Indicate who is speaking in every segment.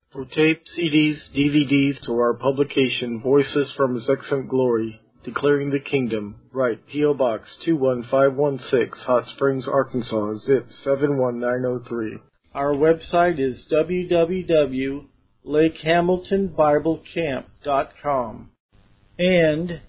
Speaker 1: For tape, CDs, DVDs, to our publication, Voices from His Excellent Glory, Declaring the Kingdom, write P.O. Box 21516, Hot Springs, Arkansas, zip 71903. Our website is www.lakehamiltonbiblecamp.com and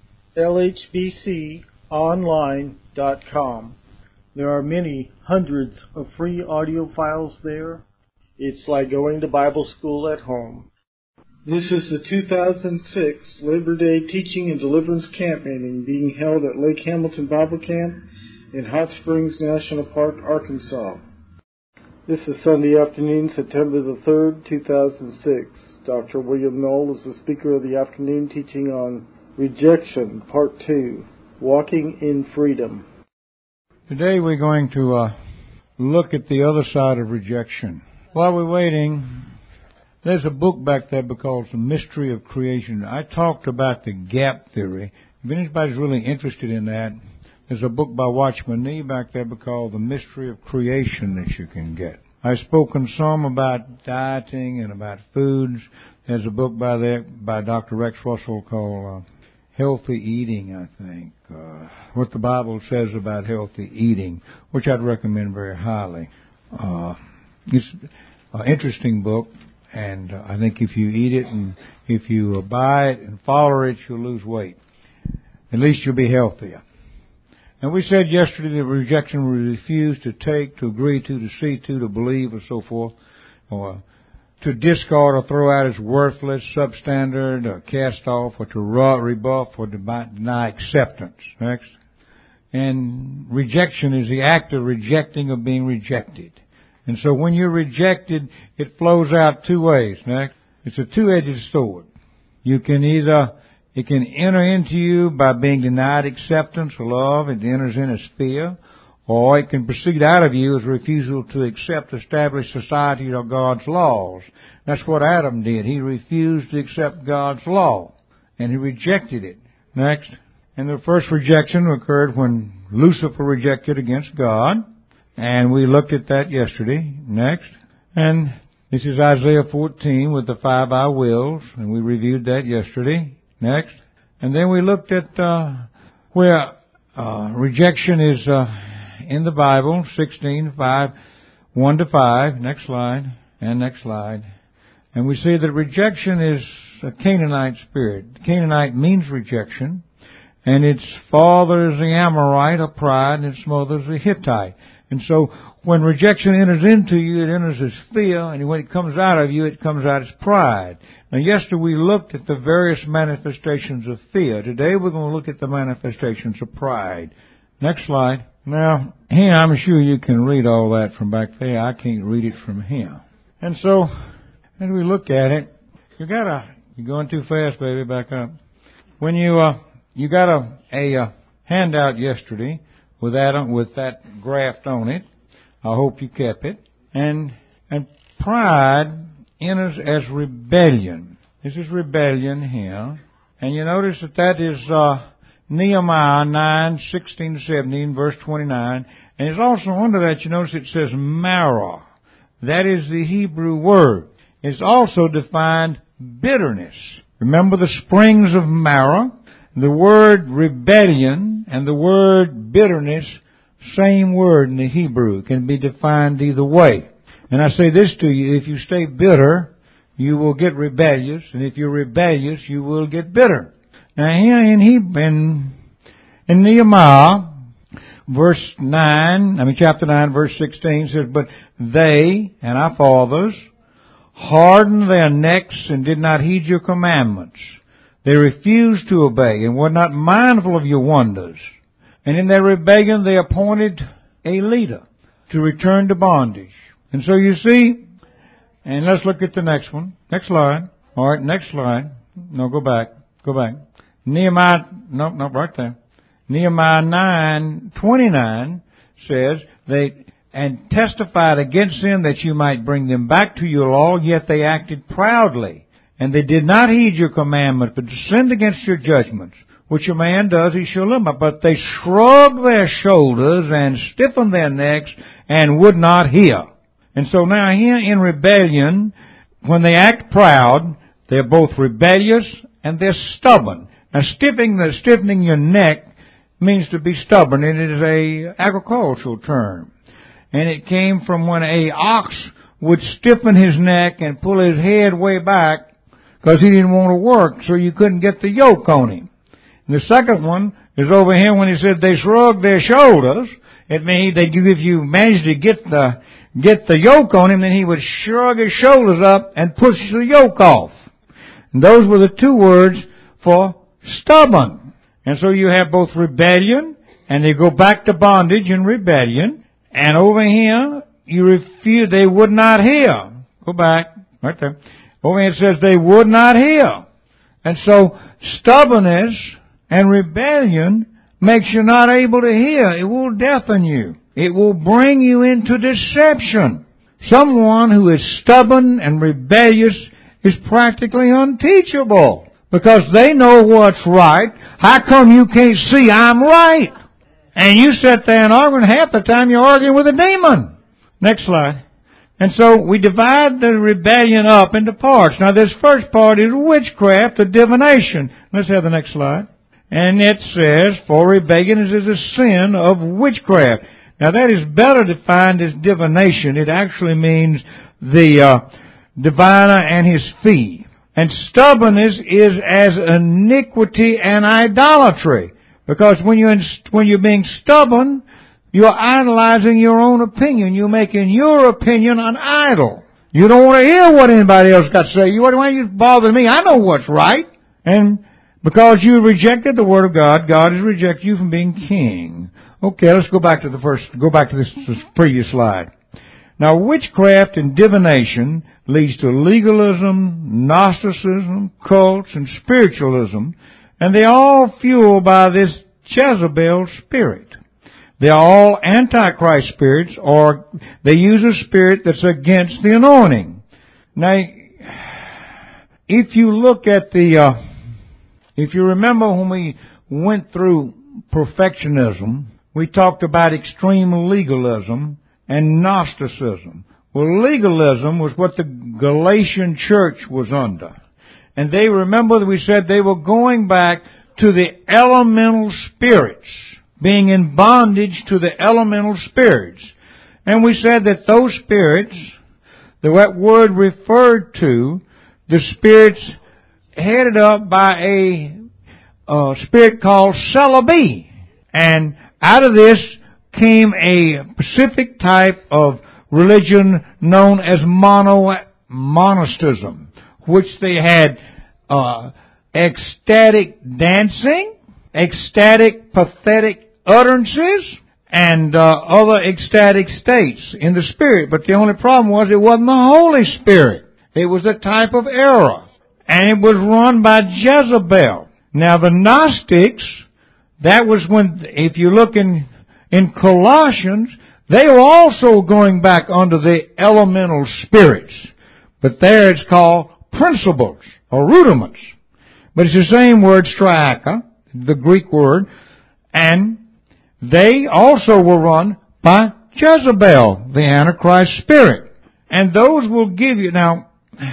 Speaker 1: lhbconline.com. There are many hundreds of free audio files there. It's like going to Bible school at home. This is the 2006 Labor Day Teaching and Deliverance Camp Meeting being held at Lake Hamilton Bible Camp in Hot Springs National Park, Arkansas. This is Sunday afternoon, September the 3rd, 2006. Dr. William Knoll is the speaker of the afternoon, teaching on Rejection, Part 2, Walking in Freedom.
Speaker 2: Today we're going to look at the other side of rejection. While we're waiting, there's a book back there called The Mystery of Creation. I talked about the gap theory. If anybody's really interested in that, there's a book by Watchman Nee back there called The Mystery of Creation that you can get. I've spoken some about dieting and about foods. There's a book by Dr. Rex Russell called Healthy Eating, I think. What the Bible says about healthy eating, which I'd recommend very highly. It's an interesting book, and I think if you eat it and if you buy it and follow it, you'll lose weight. At least you'll be healthier. And we said yesterday that rejection will refuse to take, to agree to see to believe, or so forth, or to discard or throw out as worthless, substandard, or cast off, or to rebuff, or to deny acceptance. Next. And rejection is the act of rejecting or being rejected. And so when you're rejected, it flows out two ways. Next. It's a two-edged sword. It can enter into you by being denied acceptance or love. It enters in as fear. Or it can proceed out of you as refusal to accept established society or God's laws. That's what Adam did. He refused to accept God's law, and he rejected it. Next. And the first rejection occurred when Lucifer rejected against God, and we looked at that yesterday. Next. And this is Isaiah 14 with the 5 I wills, and we reviewed that yesterday. Next. And then we looked at where rejection is in the Bible, 16:5, 1-5. Next slide. And next slide. And we see that rejection is a Canaanite spirit. Canaanite means rejection, and its father is the Amorite of pride, and its mother is the Hittite. And so when rejection enters into you, it enters as fear, and when it comes out of you, it comes out as pride. Now, yesterday we looked at the various manifestations of fear. Today we're going to look at the manifestations of pride. Next slide. Now, here I'm sure you can read all that from back there. I can't read it from here. And so, as we look at it, you're going too fast, baby, back up. When you got a handout yesterday with that graft on it. I hope you kept it. And pride enters as rebellion. This is rebellion here. And you notice that is Nehemiah 9:16-17, verse 29. And it's also under that, you notice it says Marah. That is the Hebrew word. It's also defined bitterness. Remember the springs of Marah? The word rebellion and the word bitterness, same word in the Hebrew, can be defined either way. And I say this to you, if you stay bitter, you will get rebellious, and if you're rebellious, you will get bitter. Now here in Nehemiah, chapter 9, verse 16 says, "But they, and our fathers, hardened their necks and did not heed your commandments. They refused to obey and were not mindful of your wonders. And in their rebellion they appointed a leader to return to bondage." And so you see, and let's look at the next one. Next slide. All right, next slide. No, go back. Nehemiah, right there. Nehemiah 9:29 says, "And testified against them that you might bring them back to your law, yet they acted proudly. And they did not heed your commandments, but sinned against your judgments. Which a man does, he shall live by. But they shrugged their shoulders and stiffened their necks and would not hear." And so now here in rebellion, when they act proud, they're both rebellious and they're stubborn. Now, stiffening your neck means to be stubborn. It is a agricultural term. And it came from when a ox would stiffen his neck and pull his head way back because he didn't want to work, so you couldn't get the yoke on him. And the second one is over here when he said they shrugged their shoulders. It means that if you managed to get the yoke on him, then he would shrug his shoulders up and push the yoke off. And those were the two words for stubborn. And so you have both rebellion, and they go back to bondage and rebellion. And over here, you refuse, they would not hear. Go back, right there. Over here it says they would not hear. And so stubbornness and rebellion makes you not able to hear. It will deafen you. It will bring you into deception. Someone who is stubborn and rebellious is practically unteachable because they know what's right. How come you can't see I'm right? And you sit there and argue, and half the time you're arguing with a demon. Next slide. And so we divide the rebellion up into parts. Now this first part is witchcraft or divination. Let's have the next slide. And it says, for rebellion is a sin of witchcraft. Now that is better defined as divination. It actually means the diviner and his fee. And stubbornness is as iniquity and idolatry. Because when you're being stubborn, you're idolizing your own opinion. You're making your opinion an idol. You don't want to hear what anybody else got to say. Why are you bothering me? I know what's right. And because you rejected the Word of God, God has rejected you from being king. Okay, let's go back to this previous slide. Now, witchcraft and divination leads to legalism, Gnosticism, cults, and spiritualism, and they're all fueled by this Jezebel spirit. They're all antichrist spirits, or they use a spirit that's against the anointing. Now, if you look at if you remember when we went through perfectionism, we talked about extreme legalism and Gnosticism. Well, legalism was what the Galatian church was under. And they, remember that we said they were going back to the elemental spirits, being in bondage to the elemental spirits. And we said that those spirits, that word referred to, the spirits headed up by a spirit called Celebi. And out of this came a specific type of religion known as monasticism, which they had ecstatic dancing, ecstatic pathetic utterances, and other ecstatic states in the Spirit. But the only problem was it wasn't the Holy Spirit. It was a type of error. And it was run by Jezebel. Now the Gnostics, that was when, if you look in Colossians, they were also going back under the elemental spirits. But there it's called principles or rudiments. But it's the same word, striaka, the Greek word, and they also were run by Jezebel, the Antichrist spirit. And those will give you, now,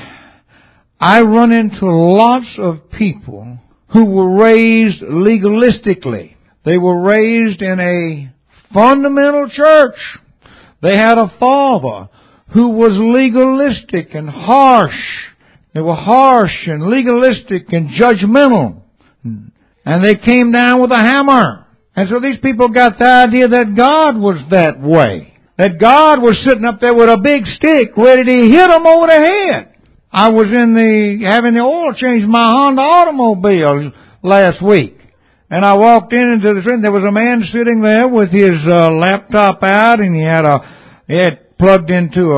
Speaker 2: I run into lots of people who were raised legalistically. They were raised in a fundamental church. They had a father who was legalistic and harsh. They were harsh and legalistic and judgmental. And they came down with a hammer. And so these people got the idea that God was that way. That God was sitting up there with a big stick ready to hit them over the head. I was having the oil change in my Honda automobile last week. And I walked into the room. There was a man sitting there with his laptop out, and he had plugged into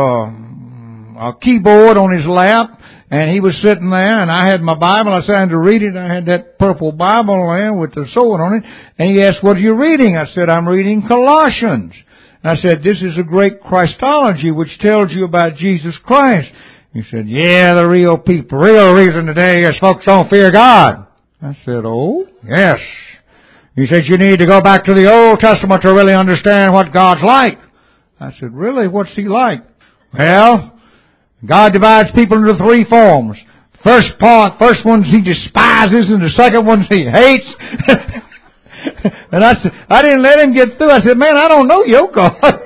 Speaker 2: a keyboard on his lap, and he was sitting there, and I had my Bible. I started to read it. I had that purple Bible there with the sword on it. And he asked, "What are you reading?" I said, "I'm reading Colossians." And I said, "This is a great Christology which tells you about Jesus Christ." He said, "Yeah, the real reason today is folks don't fear God." I said, "Oh, yes." He said, "You need to go back to the Old Testament to really understand what God's like." I said, "Really? What's He like?" "Well, God divides people into three forms. First ones he despises, and the second ones he hates. And I didn't let him get through. I said, man, I don't know your God.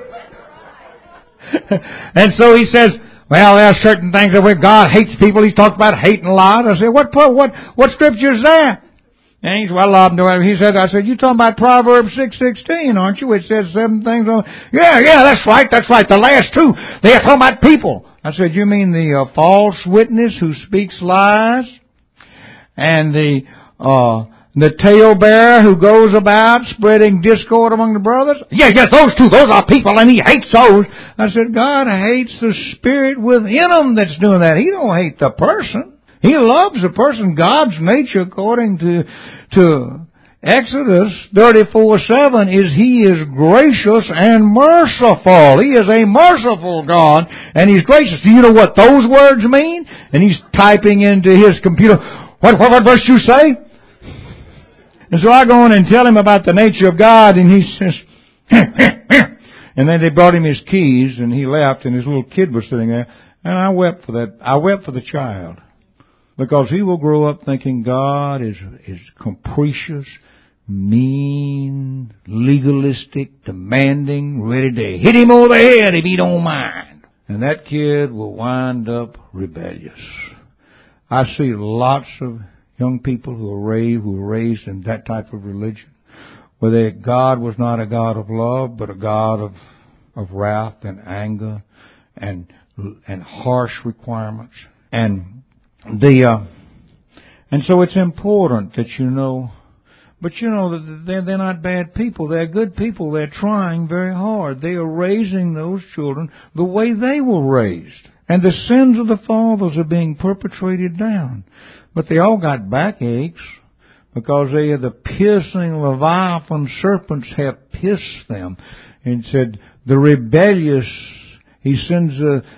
Speaker 2: And so he says, well, there are certain things that where God hates people. He's talked about hating a lot. I said, what scripture is that? And he said, well, I said, you talking about Proverbs 6:16, aren't you? Which says 7 things on, yeah, that's right. The last 2, they're talking about people. I said, you mean the false witness who speaks lies? And the talebearer who goes about spreading discord among the brothers? Yes, those 2, those are people, and he hates those. I said, God hates the spirit within them that's doing that. He don't hate the person. He loves the person. God's nature, according to Exodus 34:7, is He is gracious and merciful. He is a merciful God, and He's gracious. Do you know what those words mean? And he's typing into his computer, what verse you say? And so I go on and tell him about the nature of God, and he says, and then they brought him his keys, and he left, and his little kid was sitting there, and I wept for that. I wept for the child. Because he will grow up thinking God is capricious, mean, legalistic, demanding, ready to hit him over the head if he don't mind. And that kid will wind up rebellious. I see lots of young people who are raised in that type of religion, where God was not a God of love, but a God of wrath and anger and harsh requirements. And so it's important that you know, but you know that they're not bad people. They're good people. They're trying very hard. They are raising those children the way they were raised. And the sins of the fathers are being perpetrated down. But they all got backaches because they are the piercing Leviathan serpents have pierced them. And said, the rebellious, he sends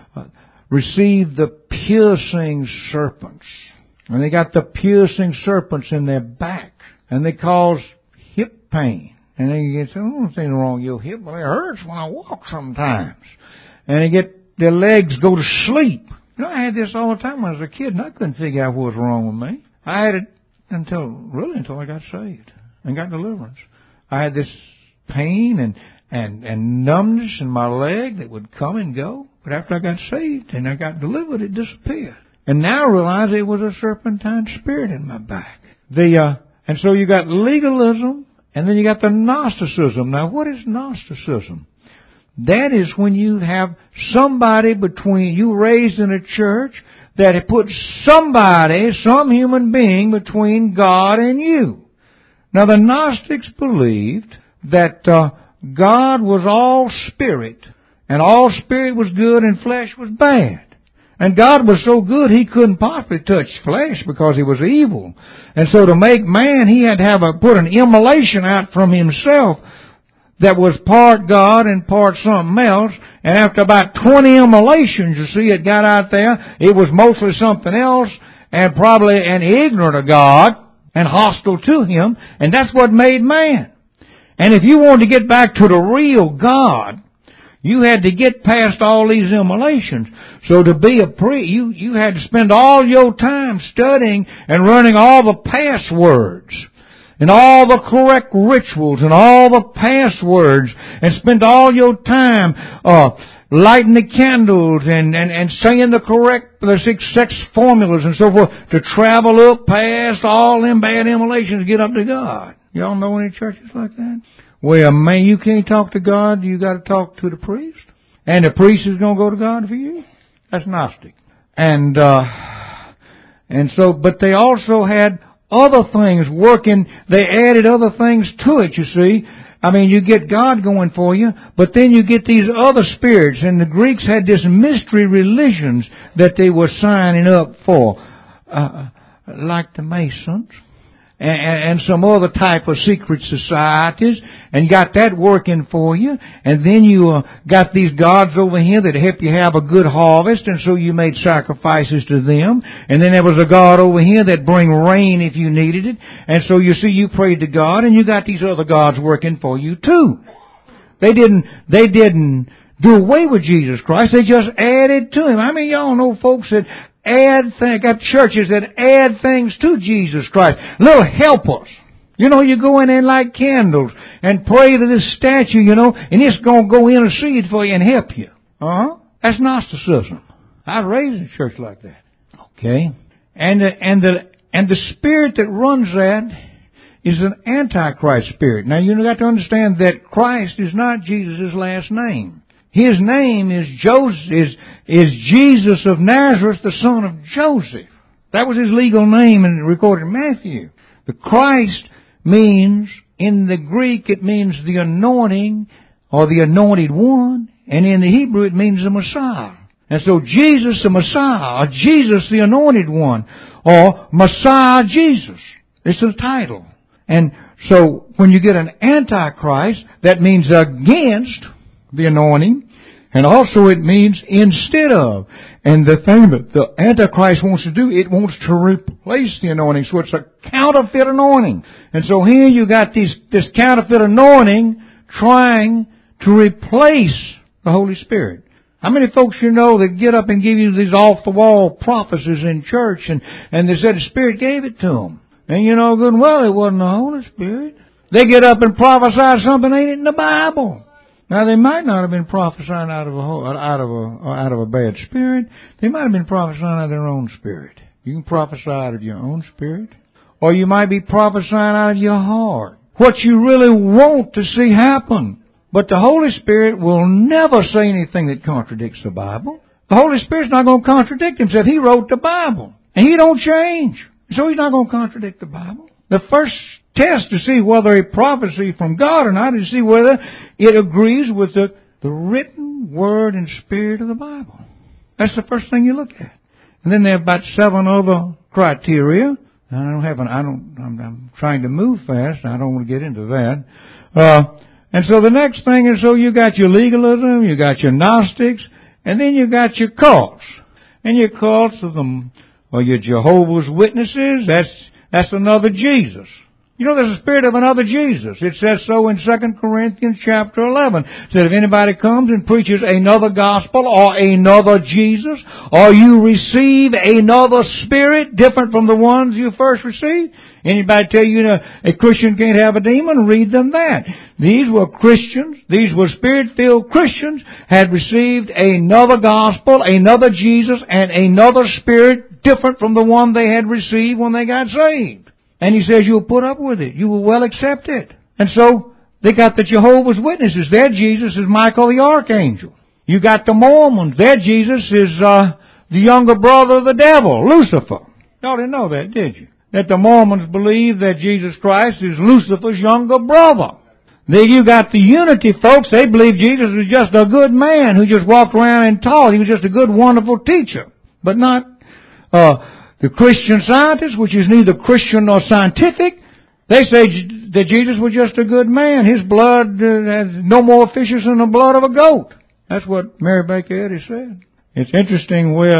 Speaker 2: receive the piercing serpents. And they got the piercing serpents in their back. And they cause hip pain. And then you get, oh, there's nothing wrong with your hip, but it hurts when I walk sometimes. And they get, their legs go to sleep. You know, I had this all the time when I was a kid, and I couldn't figure out what was wrong with me. I had it until I got saved and got deliverance. I had this pain and numbness in my leg that would come and go. But after I got saved and I got delivered, it disappeared. And now I realize it was a serpentine spirit in my back. And so you got legalism, and then you got the Gnosticism. Now, what is Gnosticism? That is when you have somebody you raised in a church that put some human being between God and you. Now, the Gnostics believed that God was all spirit, and all spirit was good and flesh was bad. And God was so good He couldn't possibly touch flesh because He was evil. And so to make man, He had to put an immolation out from Himself that was part God and part something else. And after about 20 immolations, you see, it got out there. It was mostly something else and probably ignorant of God and hostile to Him. And that's what made man. And if you wanted to get back to the real God, you had to get past all these immolations. So to be a priest, you had to spend all your time studying and learning all the passwords and all the correct rituals and all the passwords, and spend all your time lighting the candles and saying the 6 sex formulas and so forth to travel up past all them bad immolations to get up to God. Y'all know any churches like that? Well, man, you can't talk to God. You got to talk to the priest, and the priest is going to go to God for you. That's Gnostic. And so, but they also had other things working. They added other things to it. You see, I mean, you get God going for you, but then you get these other spirits. And the Greeks had this mystery religions that they were signing up for, like the Masons. And some other type of secret societies, and got that working for you. And then you got these gods over here that help you have a good harvest, and so you made sacrifices to them. And then there was a god over here that bring rain if you needed it. And so you see, you prayed to God, and you got these other gods working for you too. They didn't do away with Jesus Christ. They just added to Him. I mean, y'all know folks that add things, got churches that add things to Jesus Christ. Little helpers. You know, you go in there and light candles and pray to this statue, you know, and it's going to go intercede for you and help you. That's Gnosticism. I was raised in a church like that. Okay? And the spirit that runs that is an Antichrist spirit. Now, you've got to understand that Christ is not Jesus' last name. His name is Jesus of Nazareth, the son of Joseph. That was his legal name and recorded in Matthew. The Christ means, in the Greek, it means the anointing or the anointed one, and in the Hebrew it means the Messiah. And so Jesus the Messiah, or Jesus the anointed one, or Messiah Jesus. It's the title. And so when you get an Antichrist, that means against the anointing, and also it means instead of. And the thing that the Antichrist wants to do, it wants to replace the anointing. So it's a counterfeit anointing. And so here you got this counterfeit anointing trying to replace the Holy Spirit. How many folks you know that get up and give you these off-the-wall prophecies in church and they said the Spirit gave it to them? And you know good and well it wasn't the Holy Spirit. They get up and prophesy something ain't in the Bible. Now they might not have been prophesying out of a bad spirit. They might have been prophesying out of their own spirit. You can prophesy out of your own spirit. Or you might be prophesying out of your heart. What you really want to see happen. But the Holy Spirit will never say anything that contradicts the Bible. The Holy Spirit's not going to contradict Himself. He wrote the Bible. And He don't change. So He's not going to contradict the Bible. The first test to see whether a prophecy from God or not is to see whether it agrees with the written word and spirit of the Bible. That's the first thing you look at. And then there are about 7 other criteria. I'm trying to move fast. I don't want to get into that. And so the next thing is, so you got your legalism, you got your Gnostics, and then you got your cults. And your cults of them, or your Jehovah's Witnesses, that's another Jesus. You know, there's a spirit of another Jesus. It says so in 2 Corinthians chapter 11. It says if anybody comes and preaches another gospel or another Jesus, or you receive another spirit different from the ones you first received, anybody tell you, a Christian can't have a demon, read them that. These were Christians, these were Spirit-filled Christians, had received another gospel, another Jesus, and another spirit different from the one they had received when they got saved. And he says you'll put up with it. You will well accept it. And so they got the Jehovah's Witnesses. Their Jesus is Michael the Archangel. You got the Mormons. Their Jesus is the younger brother of the devil, Lucifer. Y'all didn't know that, did you? That the Mormons believe that Jesus Christ is Lucifer's younger brother. Then you got the Unity folks. They believe Jesus was just a good man who just walked around and taught. He was just a good, wonderful teacher. But not the Christian Scientists, which is neither Christian nor scientific. They say that Jesus was just a good man. His blood has no more fishes than the blood of a goat. That's what Mary Baker Eddy said. It's interesting where,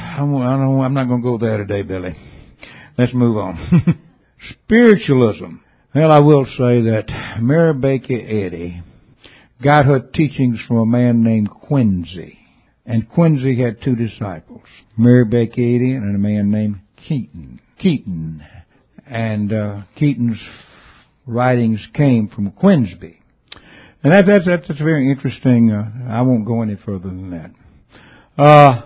Speaker 2: I'm not going to go there today, Billy. Let's move on. Spiritualism. Well, I will say that Mary Baker Eddy got her teachings from a man named Quincy. And Quincy had 2 disciples, Mary Baker Eddy and a man named Keaton. And Keaton's writings came from Quincy. And that's very interesting. I won't go any further than that.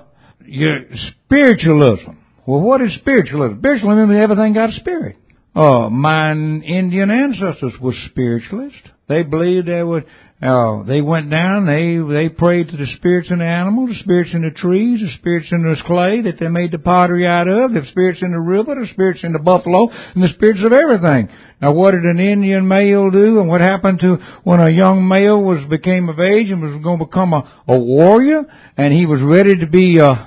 Speaker 2: Spiritualism. Well, what is spiritualism? Spiritualism means everything got a spirit. My Indian ancestors were spiritualists. They believed they went down, they prayed to the spirits in the animals, the spirits in the trees, the spirits in the clay that they made the pottery out of, the spirits in the river, the spirits in the buffalo, and the spirits of everything. Now, what did an Indian male do, and what happened to when a young male became of age and was going to become a warrior, and he was ready to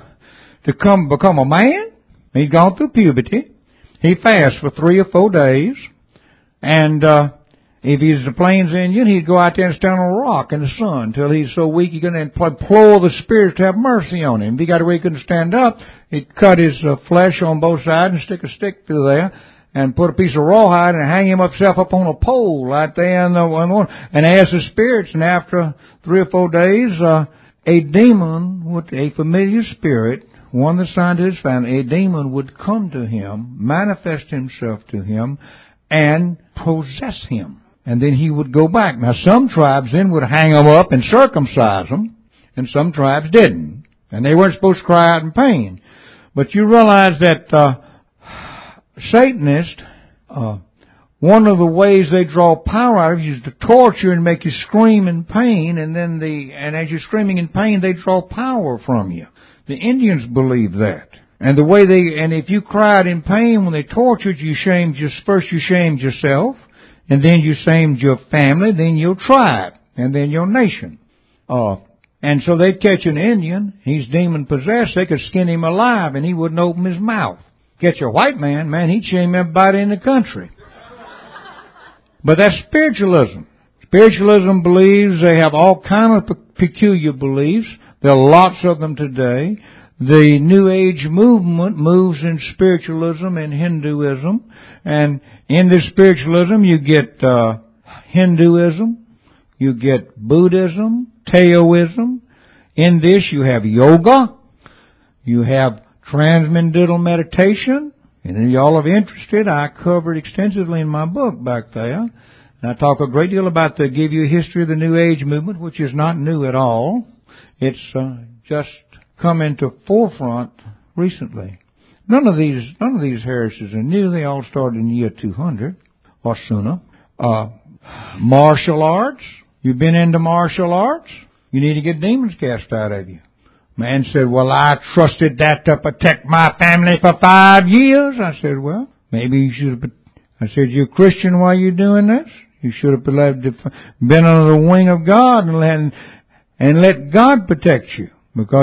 Speaker 2: become a man? He'd gone through puberty. He fasts for 3 or 4 days, and if he's a Plains Indian, he'd go out there and stand on a rock in the sun until he's so weak he couldn't implore the spirits to have mercy on him. If he got away he couldn't stand up, he'd cut his flesh on both sides and stick a stick through there and put a piece of rawhide and hang himself up on a pole right there and ask the spirits. And after 3 or 4 days, a demon with a familiar spirit, one that's signed to his family, a demon would come to him, manifest himself to him, and possess him. And then he would go back. Now, some tribes then would hang him up and circumcise him, and some tribes didn't. And they weren't supposed to cry out in pain. But you realize that Satanists, one of the ways they draw power out of you is to torture and make you scream in pain, and as you're screaming in pain, they draw power from you. The Indians believe that. And if you cried in pain when they tortured you, first you shamed yourself, and then you shamed your family, then your tribe, and then your nation. And so they'd catch an Indian, he's demon possessed, they could skin him alive and he wouldn't open his mouth. Catch a white man, he'd shame everybody in the country. But that's spiritualism. Spiritualism believes they have all kind of peculiar beliefs. There are lots of them today. The New Age movement moves in spiritualism and Hinduism. And in this spiritualism you get Hinduism, you get Buddhism, Taoism. In this you have yoga, you have transcendental meditation, and if y'all are interested, I covered extensively in my book back there. And I talk a great deal about give you a history of the New Age movement, which is not new at all. It's just come into forefront recently. None of these heresies are new. They all started in the year 200 or sooner. Martial arts. You've been into martial arts? You need to get demons cast out of you. Man said, well, I trusted that to protect my family for 5 years. I said, well, maybe you should have. I said, you're a Christian while you're doing this? You should have been under the wing of God and let God protect you. Because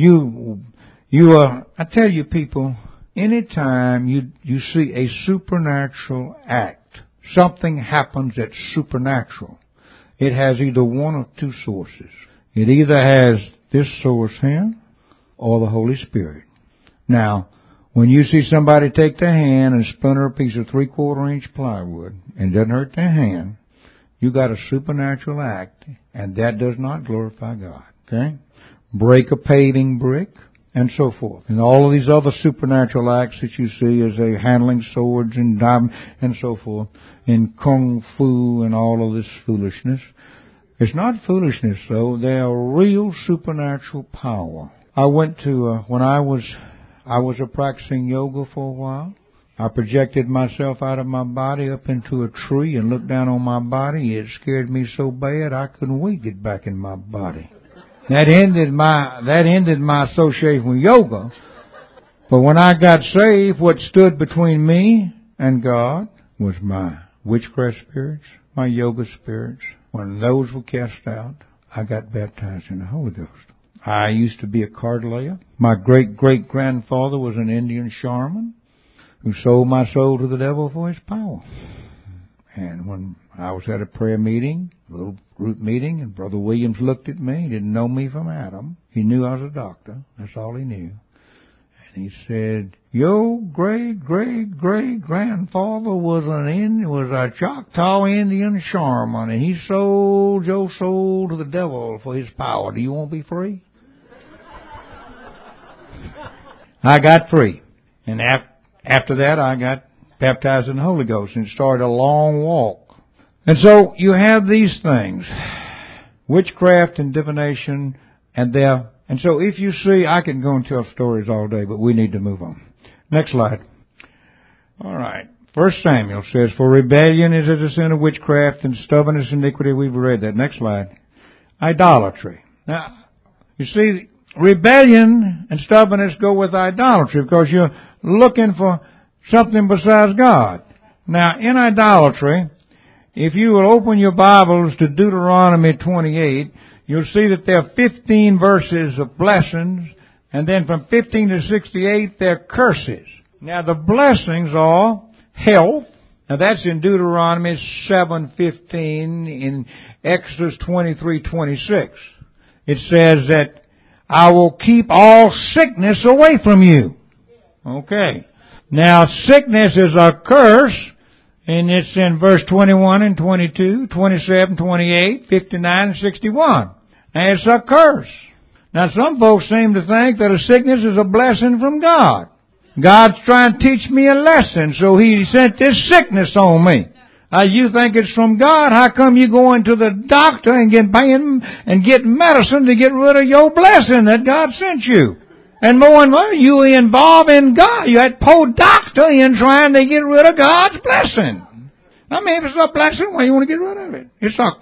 Speaker 2: you are, I tell you people, anytime you see a supernatural act, something happens that's supernatural, it has either one of two sources. It either has this source here or the Holy Spirit. Now, when you see somebody take their hand and splinter a piece of 3/4 inch plywood and it doesn't hurt their hand, you got a supernatural act, and that does not glorify God. Okay? Break a paving brick, and so forth. And all of these other supernatural acts that you see as they handling swords and diamond and so forth, in kung fu and all of this foolishness. It's not foolishness, though. They are real supernatural power. I went to, when I was practicing yoga for a while, I projected myself out of my body up into a tree and looked down on my body. It scared me so bad I couldn't wait to get back in my body. That ended my association with yoga. But when I got saved, what stood between me and God was my witchcraft spirits, my yoga spirits. When those were cast out, I got baptized in the Holy Ghost. I used to be a card layer. My great-great-grandfather was an Indian shaman who sold my soul to the devil for his power. And when I was at a prayer meeting, a little group meeting, and Brother Williams looked at me. He didn't know me from Adam. He knew I was a doctor. That's all he knew. And he said, your great-great-great-grandfather was a Choctaw Indian shaman, and he sold your soul to the devil for his power. Do you want to be free? I got free. And after that, I got baptized in the Holy Ghost and started a long walk. And so you have these things, witchcraft and divination, and so if you see, I can go and tell stories all day, but we need to move on. Next slide. All right. 1 Samuel says, for rebellion is as a sin of witchcraft, and stubbornness iniquity. We've read that. Next slide. Idolatry. Now, you see, rebellion and stubbornness go with idolatry because you're looking for something besides God. Now, in idolatry, if you will open your Bibles to Deuteronomy 28, you'll see that there are 15 verses of blessings, and then from 15 to 68, there are curses. Now, the blessings are health. Now, that's in Deuteronomy 7:15, in Exodus 23:26. It says that I will keep all sickness away from you. Okay. Now, sickness is a curse, and it's in verse 21 and 22, 27, 28, 59, and 61. And it's a curse. Now, some folks seem to think that a sickness is a blessing from God. God's trying to teach me a lesson, so He sent this sickness on me. You think it's from God? How come you go into the doctor and get pain and get medicine to get rid of your blessing that God sent you? And more and more, you involve in God. You had poor doctor in trying to get rid of God's blessing. I mean, if it's a blessing, why you want to get rid of it? It's a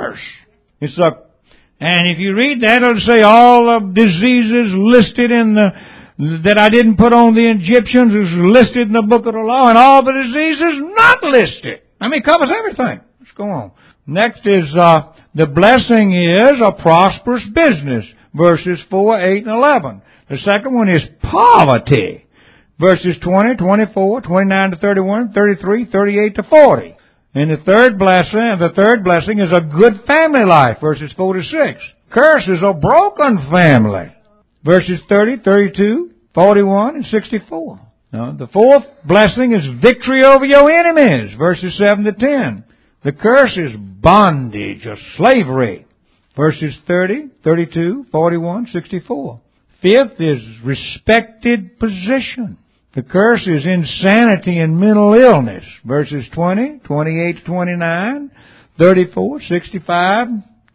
Speaker 2: curse. And if you read that, it'll say all of diseases listed that I didn't put on the Egyptians is listed in the book of the law, and all the diseases not listed. I mean, it covers everything. Let's go on. Next is, the blessing is a prosperous business, verses 4, 8, and 11. The second one is poverty, verses 20, 24, 29 to 31, 33, 38 to 40. And the third blessing is a good family life, verses 4 to 6. Curse is a broken family, verses 30, 32, 41, and 64. Now, the fourth blessing is victory over your enemies, verses 7 to 10. The curse is bondage or slavery, verses 30, 32, 41, 64. Fifth is respected position. The curse is insanity and mental illness, verses 20, 28 to 29, 34, 65,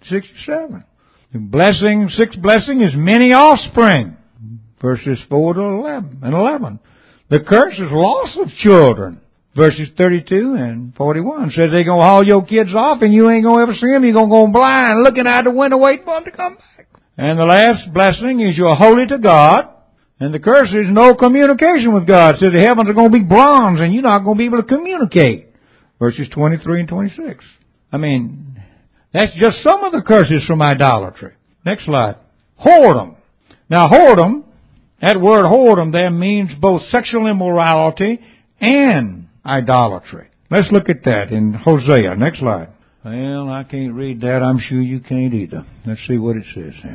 Speaker 2: 67. The sixth blessing is many offspring, verses 4 to 11. The curse is loss of children, verses 32 and 41. Says they're going to haul your kids off and you ain't going to ever see them. You're going to go blind looking out the window waiting for them to come back. And the last blessing is you're holy to God. And the curse is no communication with God. It says the heavens are going to be bronze and you're not going to be able to communicate. Verses 23 and 26. I mean, that's just some of the curses from idolatry. Next slide. Whoredom. Now, whoredom, that word whoredom there means both sexual immorality and idolatry. Let's look at that in Hosea. Next slide. Well, I can't read that. I'm sure you can't either. Let's see what it says here.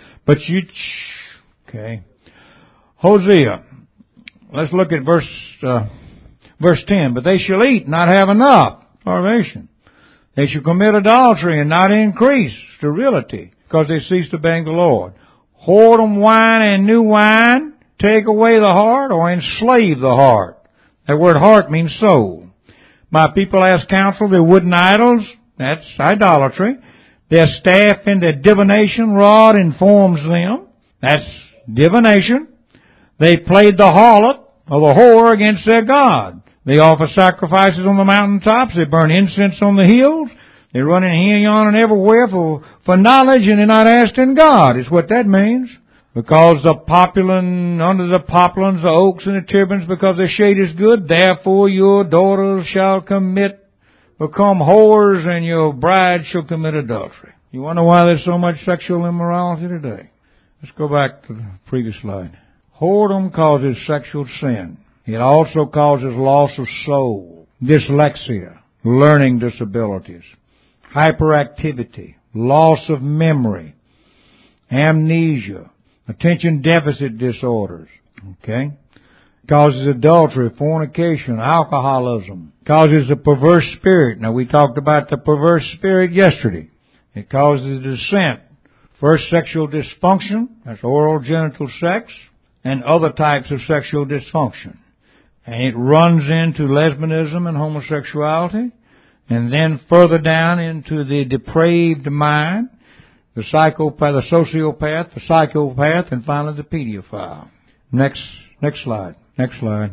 Speaker 2: Okay. Hosea. Let's look at verse 10. But they shall eat, not have enough. Starvation. They shall commit adultery and not increase sterility, because they cease to beg the Lord. Whoredom wine and new wine take away the heart or enslave the heart. That word heart means soul. My people ask counsel, their wooden idols. That's idolatry. Their staff in their divination rod informs them. That's divination. They played the harlot or the whore against their God. They offer sacrifices on the mountaintops. They burn incense on the hills. They run in here, yon, and everywhere for knowledge, and they're not asking God. It's what that means. Because under the poplins, the oaks, and the terebinths, because their shade is good, therefore your daughters shall become whores, and your bride shall commit adultery. You wonder why there's so much sexual immorality today? Let's go back to the previous slide. Whoredom causes sexual sin. It also causes loss of soul, dyslexia, learning disabilities, hyperactivity, loss of memory, amnesia, attention deficit disorders. Okay? Causes adultery, fornication, alcoholism. Causes a perverse spirit. Now, we talked about the perverse spirit yesterday. It causes descent. First, sexual dysfunction. That's oral genital sex and other types of sexual dysfunction. And it runs into lesbianism and homosexuality, and then further down into the depraved mind, the psychopath, the sociopath, the psychopath, and finally the pedophile. Next slide. Next slide.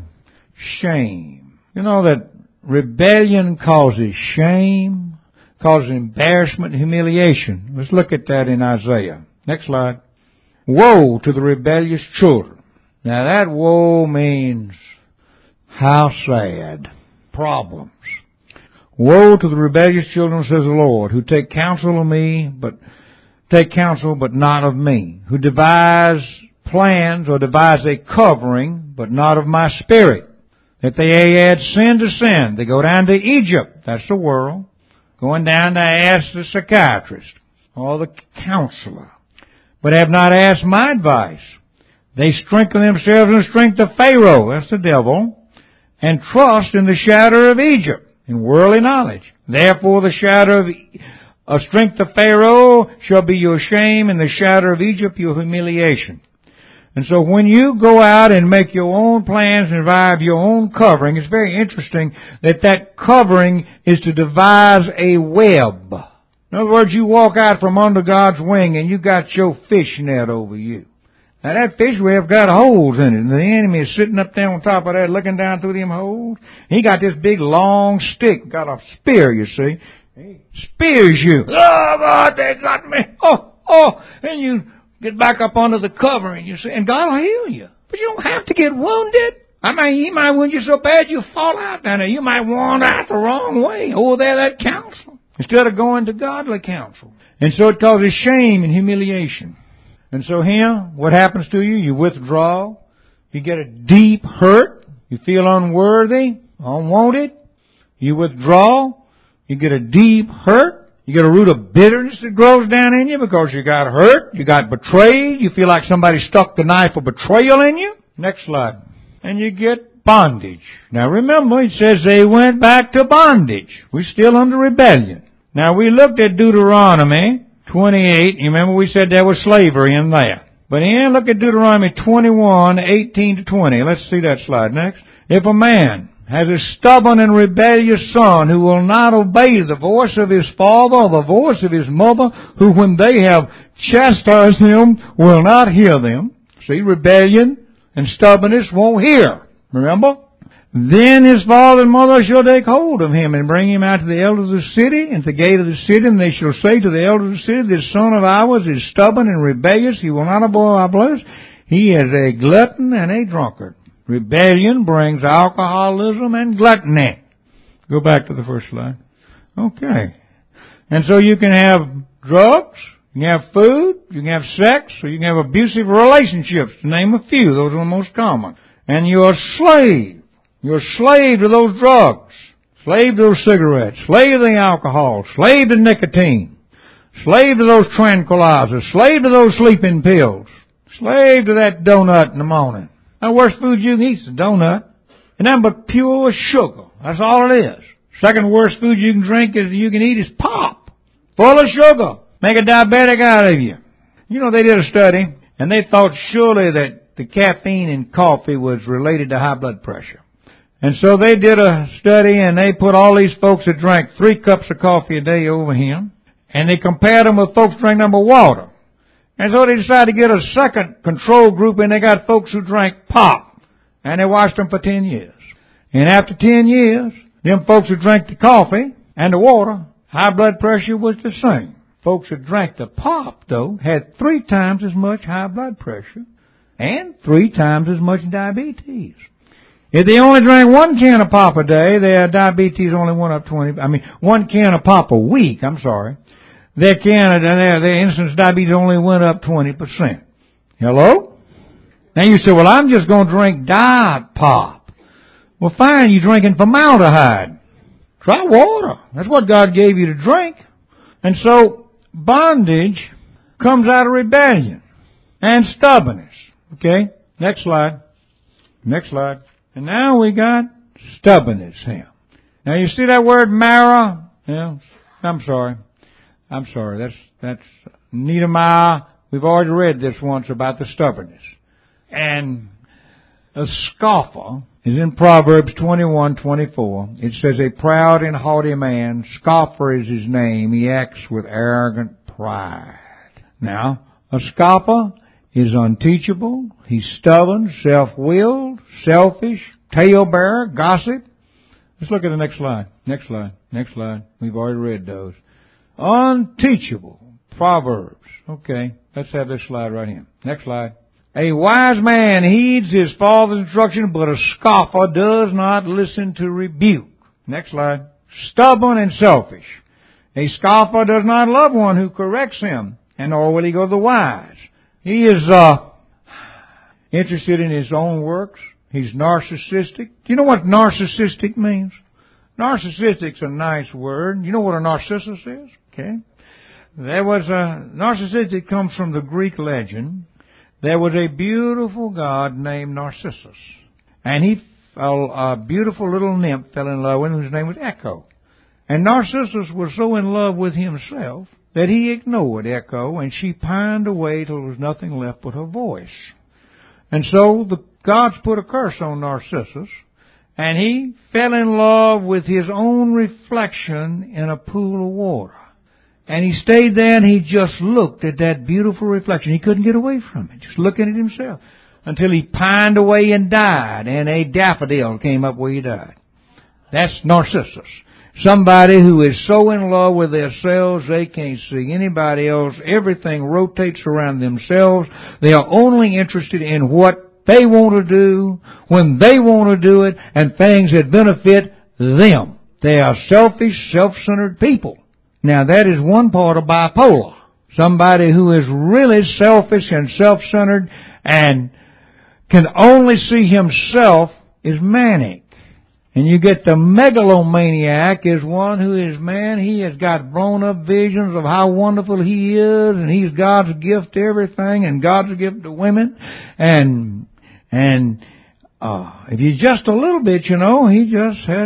Speaker 2: Shame. You know that rebellion causes shame, causes embarrassment and humiliation. Let's look at that in Isaiah. Next slide. Woe to the rebellious children. Now that woe means how sad. Problems. Woe to the rebellious children, says the Lord, who take counsel but not of me, who devise plans or devise a covering, but not of my spirit, that they add sin to sin. They go down to Egypt, that's the world, going down to ask the psychiatrist or the counselor, but have not asked my advice. They strengthen themselves in the strength of Pharaoh, that's the devil, and trust in the shadow of Egypt, in worldly knowledge. Therefore the shadow of strength of Pharaoh shall be your shame, and the shadow of Egypt your humiliation. And so when you go out and make your own plans and devise your own covering, it's very interesting that covering is to devise a web. In other words, you walk out from under God's wing and you got your fish net over you. Now that fish web got holes in it, and the enemy is sitting up there on top of that looking down through them holes. He got this big long stick, got a spear, you see. He spears you. Oh God, they got me. And you get back up under the cover and you say, and God will heal you. But you don't have to get wounded. I mean, He might wound you so bad you fall out down there. You might wander out the wrong way. Over there, that counsel. Instead of going to godly counsel. And so it causes shame and humiliation. And so here, what happens to you? You withdraw. You get a deep hurt. You feel unworthy, unwanted. You withdraw. You get a deep hurt. You get a root of bitterness that grows down in you because you got hurt. You got betrayed. You feel like somebody stuck the knife of betrayal in you. Next slide. And you get bondage. Now remember, it says they went back to bondage. We're still under rebellion. Now we looked at Deuteronomy 28. You remember we said there was slavery in there. But here, look at Deuteronomy 21, 18 to 20. Let's see that slide next. If a man has a stubborn and rebellious son who will not obey the voice of his father or the voice of his mother, who when they have chastised him will not hear them. See, rebellion and stubbornness won't hear. Remember? Then his father and mother shall take hold of him and bring him out to the elders of the city and to the gate of the city, and they shall say to the elders of the city, this son of ours is stubborn and rebellious. He will not obey our voice. He is a glutton and a drunkard. Rebellion brings alcoholism and gluttony. Go back to the first slide. Okay. And so you can have drugs, you can have food, you can have sex, or you can have abusive relationships, to name a few. Those are the most common. And you're a slave. You're a slave to those drugs, slave to those cigarettes, slave to the alcohol, slave to nicotine, slave to those tranquilizers, slave to those sleeping pills, slave to that donut in the morning. The worst food you can eat is a donut. And nothing but pure sugar. That's all it is. Second worst food you can drink is you can eat is pop. Full of sugar. Make a diabetic out of you. You know, they did a study, and they thought surely that the caffeine in coffee was related to high blood pressure. And so they did a study, and they put all these folks that drank 3 cups of coffee a day over here, and they compared them with folks drinking number water. And so they decided to get a second control group, and they got folks who drank pop. And they watched them for 10 years. And after 10 years, them folks who drank the coffee and the water, high blood pressure was the same. Folks who drank the pop, though, had 3 times as much high blood pressure and 3 times as much diabetes. If they only drank 1 can of pop a day, their diabetes only went up 1 can of pop a week, their incidence of diabetes only went up 20%. Hello? Now you say, well, I'm just going to drink diet pop. Well, fine, you're drinking formaldehyde. Try water. That's what God gave you to drink. And so, bondage comes out of rebellion and stubbornness. Okay? Next slide. Next slide. And now we got stubbornness here. Now you see that word Mara? Yeah, I'm sorry. That's Nehemiah. We've already read this once about the stubbornness. And a scoffer is in Proverbs 21:24. It says, a proud and haughty man, scoffer is his name. He acts with arrogant pride. Now, a scoffer is unteachable. He's stubborn, self-willed, selfish, tale-bearer, gossip. Let's look at the next slide. Next slide. Next slide. We've already read those. Unteachable. Proverbs. Okay, let's have this slide right here. Next slide. A wise man heeds his father's instruction, but a scoffer does not listen to rebuke. Next slide. Stubborn and selfish. A scoffer does not love one who corrects him, and nor will he go to the wise. He is interested in his own works. He's narcissistic. Do you know what narcissistic means? Narcissistic's a nice word. You know what a narcissus is? Okay. Narcissistic comes from the Greek legend. There was a beautiful god named Narcissus. And he a beautiful little nymph fell in love with him, whose name was Echo. And Narcissus was so in love with himself that he ignored Echo, and she pined away till there was nothing left but her voice. And so the gods put a curse on Narcissus, and he fell in love with his own reflection in a pool of water. And he stayed there and he just looked at that beautiful reflection. He couldn't get away from it, just looking at himself, until he pined away and died, and a daffodil came up where he died. That's Narcissus. Somebody who is so in love with themselves they can't see anybody else. Everything rotates around themselves. They are only interested in what they want to do, when they want to do it, and things that benefit them. They are selfish, self-centered people. Now that is one part of bipolar. Somebody who is really selfish and self-centered and can only see himself is manic. And you get the megalomaniac is one who is, man, he has got blown up visions of how wonderful he is, and he's God's gift to everything, and God's gift to women. And if you just a little bit, he just has,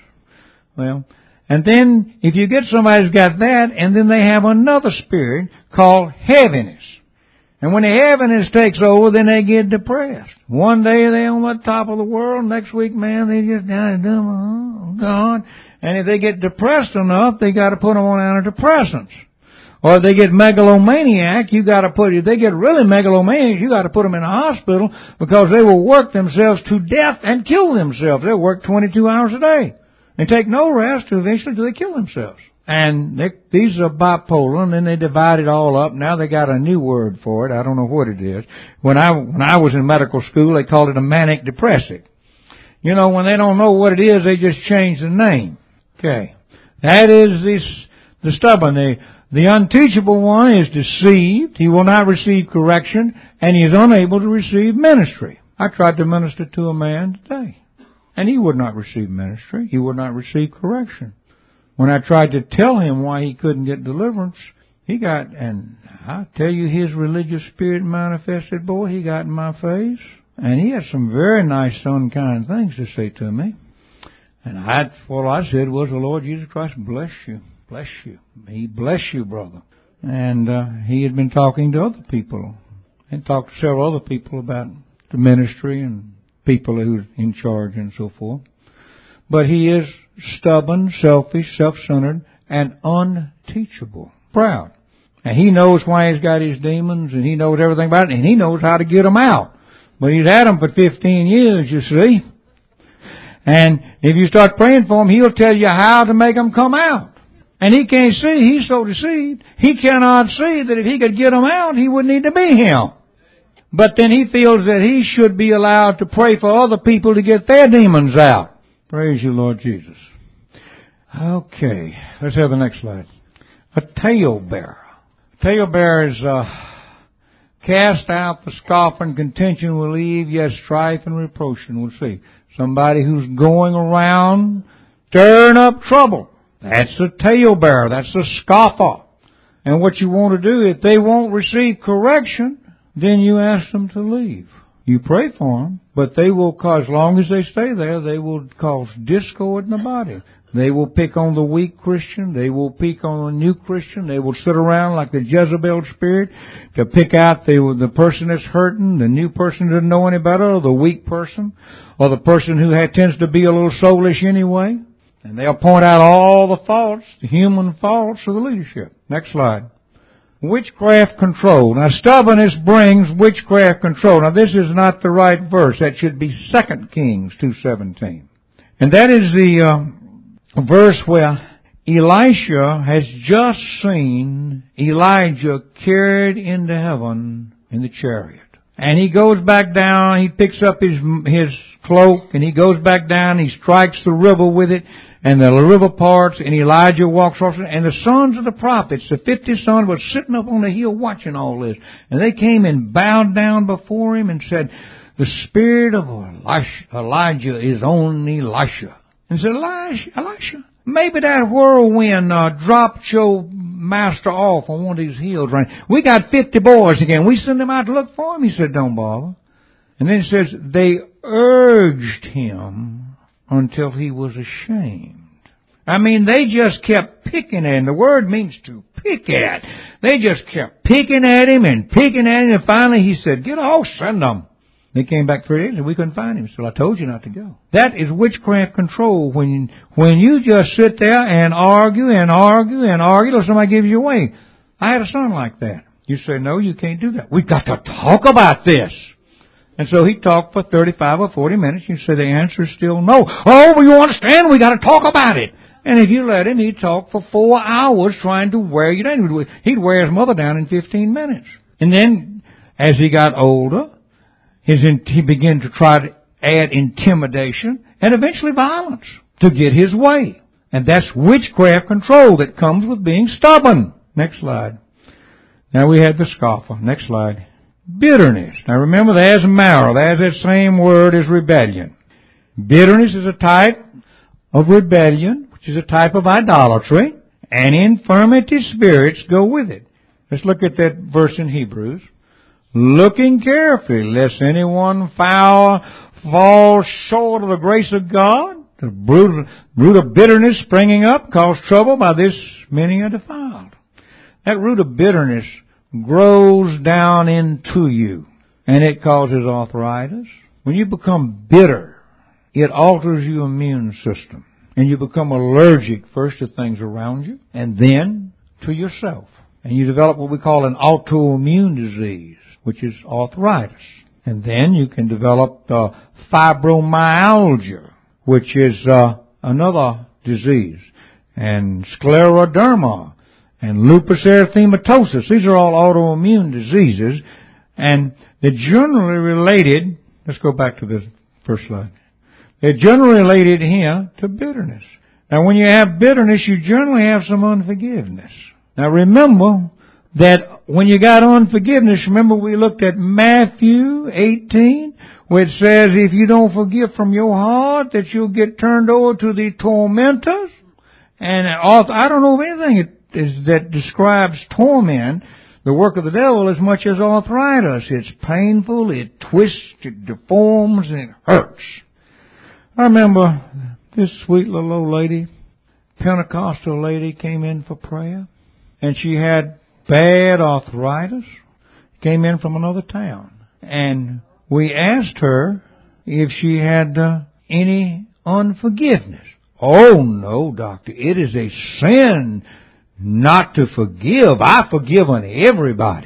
Speaker 2: and then if you get somebody who's got that, and then they have another spirit called heaviness. And when the heaviness takes over, then they get depressed. One day they're on the top of the world, next week, man, they just down and gone. And if they get depressed enough, they got to put them on antidepressants. Or if they get megalomaniac, if they get really megalomaniac, you got to put them in a hospital, because they will work themselves to death and kill themselves. They'll work 22 hours a day and take no rest eventually till they kill themselves. And these are bipolar, and then they divide it all up. Now they got a new word for it. I don't know what it is. When I was in medical school, they called it a manic depressive. When they don't know what it is, they just change the name. Okay. That is the stubborn. The unteachable one is deceived. He will not receive correction, and he is unable to receive ministry. I tried to minister to a man today, and he would not receive ministry. He would not receive correction. When I tried to tell him why he couldn't get deliverance, and I tell you, his religious spirit manifested, boy, he got in my face. And he had some very nice, unkind things to say to me. And what I said was, the Lord Jesus Christ bless you. Bless you. He bless you, brother. And he had been talking to other people, and talked to several other people about the ministry and people who's in charge and so forth. But he is stubborn, selfish, self-centered, and unteachable. Proud. And he knows why he's got his demons, and he knows everything about it, and he knows how to get them out. But he's had them for 15 years, you see. And if you start praying for him, he'll tell you how to make them come out. And he can't see. He's so deceived. He cannot see that if he could get them out, he wouldn't need to be him. But then he feels that he should be allowed to pray for other people to get their demons out. Praise you, Lord Jesus. Okay, let's have the next slide. A talebearer. Talebearer is cast out the scoff and contention will leave, yes, strife and reproaching will see. Somebody who's going around stirring up trouble. That's a talebearer. That's a scoffer. And what you want to do, if they won't receive correction, then you ask them to leave. You pray for them, but they will cause, as long as they stay there, they will cause discord in the body. They will pick on the weak Christian. They will pick on the new Christian. They will sit around like the Jezebel spirit to pick out the person that's hurting, the new person who doesn't know any better, or the weak person, or the person who tends to be a little soulish anyway. And they'll point out all the faults, the human faults of the leadership. Next slide. Witchcraft control. Now, stubbornness brings witchcraft control. Now, this is not the right verse. That should be 2 Kings 2:17. And that is the verse where Elisha has just seen Elijah carried into heaven in the chariot. And he goes back down, he picks up his cloak, and he goes back down, he strikes the river with it, and the river parts, and Elijah walks off, and the sons of the prophets, the 50 sons, were sitting up on the hill watching all this. And they came and bowed down before him and said, the spirit of Elijah is on Elisha. And said, Elisha, maybe that whirlwind dropped your master off on one of these hills. Right? We got 50 boys again. We send them out to look for him. He said, don't bother. And then he says, they urged him until he was ashamed. I mean, they just kept picking at him. The word means to pick at. They just kept picking at him, and finally he said, "Get off, send them." They came back 3 days and we couldn't find him. So I told you not to go. That is witchcraft control. When you just sit there and argue till somebody gives you away. I had a son like that. You say, "No, you can't do that. We've got to talk about this." And so he talked for 35 or 40 minutes. You say the answer is still no. "Oh, well, you understand, we got to talk about it." And if you let him, he'd talk for 4 hours trying to wear you down. He'd wear his mother down in 15 minutes. And then, as he got older, he began to try to add intimidation and eventually violence to get his way. And that's witchcraft control that comes with being stubborn. Next slide. Now we had the scoffer. Next slide. Bitterness. Now remember, there's marrow. There's that same word as rebellion. Bitterness is a type of rebellion, which is a type of idolatry, and infirmity spirits go with it. Let's look at that verse in Hebrews. "Looking carefully, lest anyone fall short of the grace of God. The root of bitterness springing up cause trouble, by this many are defiled." That root of bitterness grows down into you, and it causes arthritis. When you become bitter, it alters your immune system, and you become allergic first to things around you, and then to yourself. And you develop what we call an autoimmune disease, which is arthritis. And then you can develop fibromyalgia, which is another disease, and scleroderma, and lupus erythematosus. These are all autoimmune diseases, and they're generally related. Let's go back to the first slide. They're generally related here to bitterness. Now, when you have bitterness, you generally have some unforgiveness. Now, remember that when you got unforgiveness, remember we looked at Matthew 18, where it says, if you don't forgive from your heart, that you'll get turned over to the tormentors. And I don't know of anything that describes torment, the work of the devil, as much as arthritis. It's painful, it twists, it deforms, and it hurts. I remember this sweet little old lady, Pentecostal lady, came in for prayer, and she had bad arthritis, came in from another town. And we asked her if she had any unforgiveness. "Oh, no, doctor, it is a sin not to forgive. I've forgiven everybody.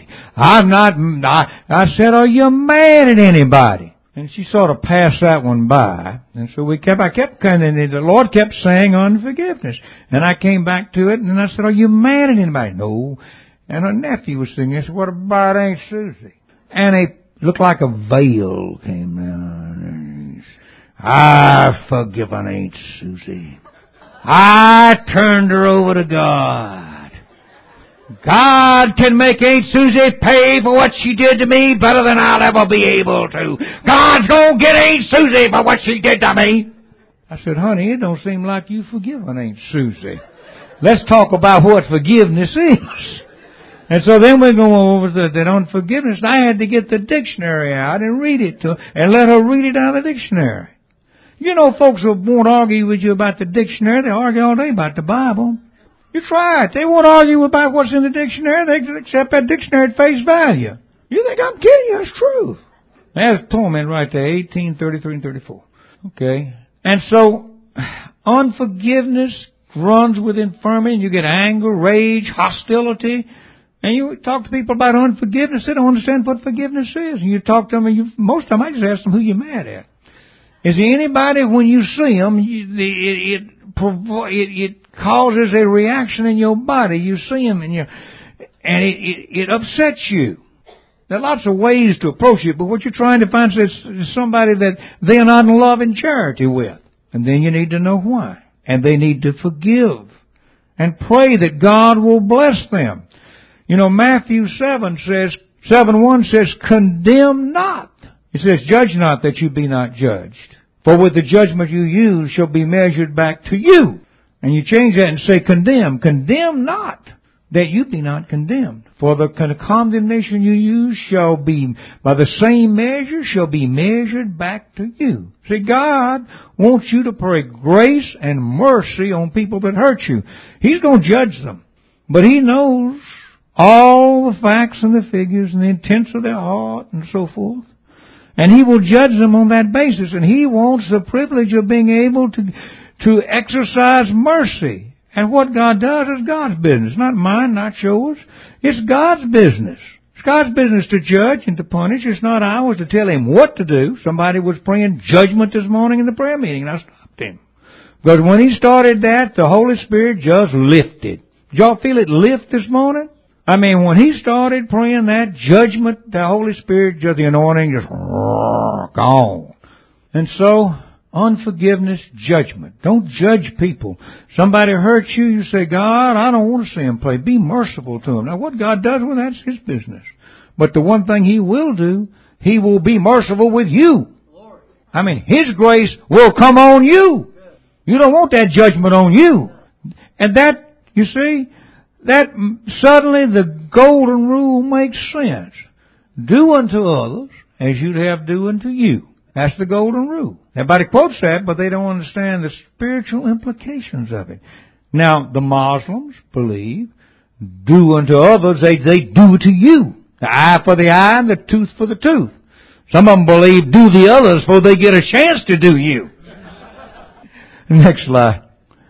Speaker 2: I said, "Are you mad at anybody?" And she sort of passed that one by. And so the Lord kept saying unforgiveness. And I came back to it, and I said, "Are you mad at anybody?" "No." And her nephew was singing. I said, "What about Aunt Susie?" And it looked like a veil came down. "I've forgiven Aunt Susie. I turned her over to God. God can make Aunt Susie pay for what she did to me better than I'll ever be able to. God's going to get Aunt Susie for what she did to me." I said, "Honey, it don't seem like you've forgiven Aunt Susie. Let's talk about what forgiveness is." And so then we go over to that unforgiveness. I had to get the dictionary out and read it to her, and let her read it out of the dictionary. You know, folks who won't argue with you about the dictionary, they argue all day about the Bible. You try it. They won't argue about what's in the dictionary. They accept that dictionary at face value. You think I'm kidding you? That's true. There's torment right there, 18, 33, and 34. Okay. And so, unforgiveness runs with infirmity, and you get anger, rage, hostility. And you talk to people about unforgiveness, they don't understand what forgiveness is. And you talk to them, and most of them, I just ask them who you're mad at. Is there anybody, when you see them, it causes a reaction in your body. You see them, and it upsets you. There are lots of ways to approach it, but what you're trying to find is somebody that they're not in love and charity with. And then you need to know why. And they need to forgive. And pray that God will bless them. You know, Matthew 7:1 says, "Condemn not." It says, "Judge not that you be not judged. For with the judgment you use shall be measured back to you." And you change that and say, condemn. "Condemn not." that you be not condemned. For the condemnation you use shall be, by the same measure, shall be measured back to you. See, God wants you to pray grace and mercy on people that hurt you. He's going to judge them. But He knows all the facts and the figures and the intents of their heart and so forth. And He will judge them on that basis. And He wants the privilege of being able to exercise mercy. And what God does is God's business. Not mine, not yours. It's God's business. It's God's business to judge and to punish. It's not ours to tell Him what to do. Somebody was praying judgment this morning in the prayer meeting, and I stopped him. Because when he started that, the Holy Spirit just lifted. Did y'all feel it lift this morning? I mean, when he started praying that judgment, the Holy Spirit, just the anointing, just gone. And so, unforgiveness, judgment. Don't judge people. Somebody hurts you, you say, God, I don't want to see him play. Be merciful to him. Now, what God does with that's His business. But the one thing He will do, He will be merciful with you. I mean, His grace will come on you. You don't want that judgment on you. And that, you see, that suddenly the golden rule makes sense. Do unto others as you'd have do unto you. That's the golden rule. Everybody quotes that, but they don't understand the spiritual implications of it. Now, the Muslims believe, do unto others as they do to you. The eye for the eye and the tooth for the tooth. Some of them believe, do the others before they get a chance to do you. Next slide.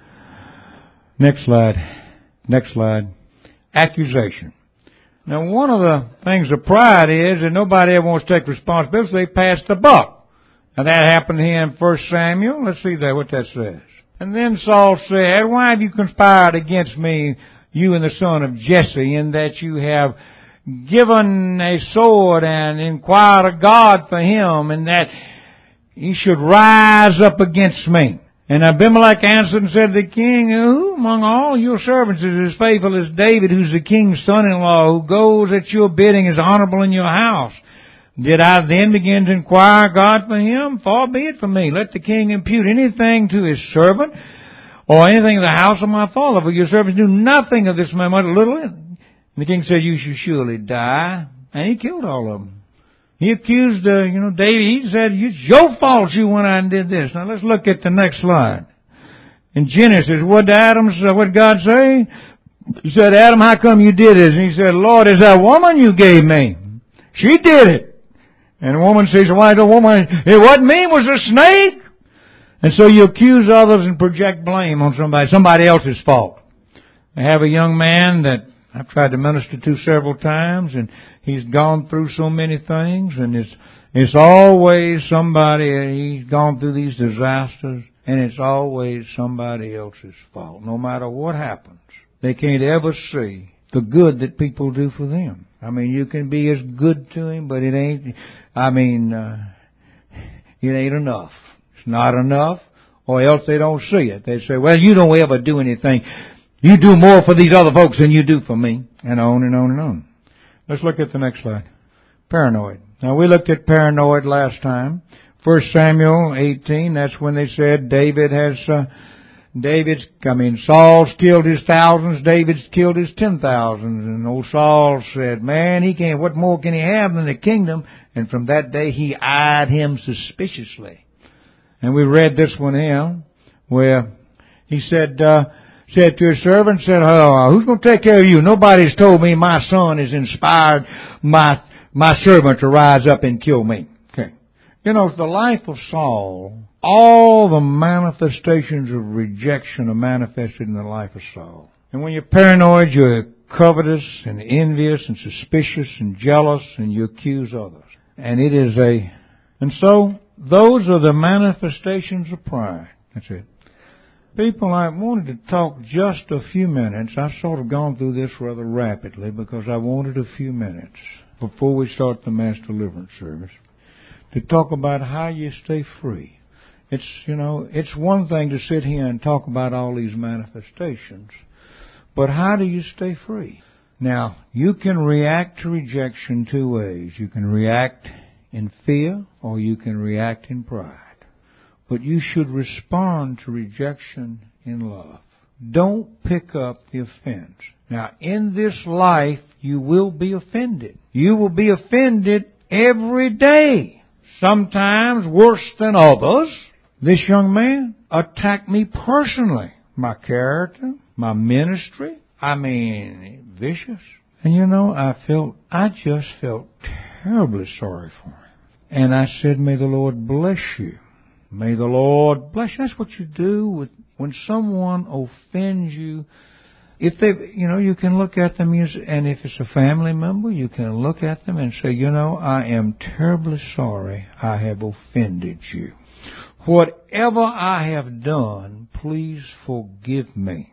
Speaker 2: Next slide. Next slide. Accusation. Now, one of the things of pride is that nobody ever wants to take responsibility, so they pass the buck. Now, that happened here in 1 Samuel. Let's see there what that says. And then Saul said, why have you conspired against me, you and the son of Jesse, in that you have given a sword and inquired of God for him, and that he should rise up against me? And Abimelech answered and said to the king, who among all your servants is as faithful as David, who's the king's son-in-law, who goes at your bidding, is honorable in your house? Did I then begin to inquire God for him? Far be it from me. Let the king impute anything to his servant, or anything in the house of my father, for your servants knew nothing of this man, but little. And the king said, you shall surely die. And he killed all of them. He accused, David. He said, it's your fault you went out and did this. Now let's look at the next slide. In Genesis, what did God say? He said, Adam, how come you did this? And he said, Lord, is that woman you gave me? She did it. And the woman says, why the woman? It wasn't me, it was a snake. And so you accuse others and project blame on somebody else's fault. I have a young man that I've tried to minister to several times, and he's gone through so many things, and it's always somebody, he's gone through these disasters, and it's always somebody else's fault. No matter what happens, they can't ever see the good that people do for them. I mean, you can be as good to him, but it ain't enough. It's not enough, or else they don't see it. They say, well, you don't ever do anything. You do more for these other folks than you do for me. And on and on and on. Let's look at the next slide. Paranoid. Now, we looked at paranoid last time. 1 Samuel 18, that's when they said Saul's killed his thousands, David's killed his 10,000s. And old Saul said, man, what more can he have than the kingdom? And from that day he eyed him suspiciously. And we read this one here, where he said to his servant, who's going to take care of you? Nobody's told me my son has inspired my servant to rise up and kill me. Okay. The life of Saul, all the manifestations of rejection are manifested in the life of Saul. And when you're paranoid, you're covetous and envious and suspicious and jealous, and you accuse others. And so those are the manifestations of pride. That's it. People, I wanted to talk just a few minutes. I've sort of gone through this rather rapidly because I wanted a few minutes before we start the mass deliverance service to talk about how you stay free. It's one thing to sit here and talk about all these manifestations, but how do you stay free? Now, you can react to rejection two ways. You can react in fear or you can react in pride. But you should respond to rejection in love. don't pick up the offense. Now, in this life, you will be offended. You will be offended every day. Sometimes worse than others. This young man attacked me personally. My character, my ministry. Vicious. And I just felt terribly sorry for him. And I said, may the Lord bless you. May the Lord bless you. That's what you do when someone offends you. If they, you can look at them, and if it's a family member, you can look at them and say, I am terribly sorry I have offended you. Whatever I have done, please forgive me.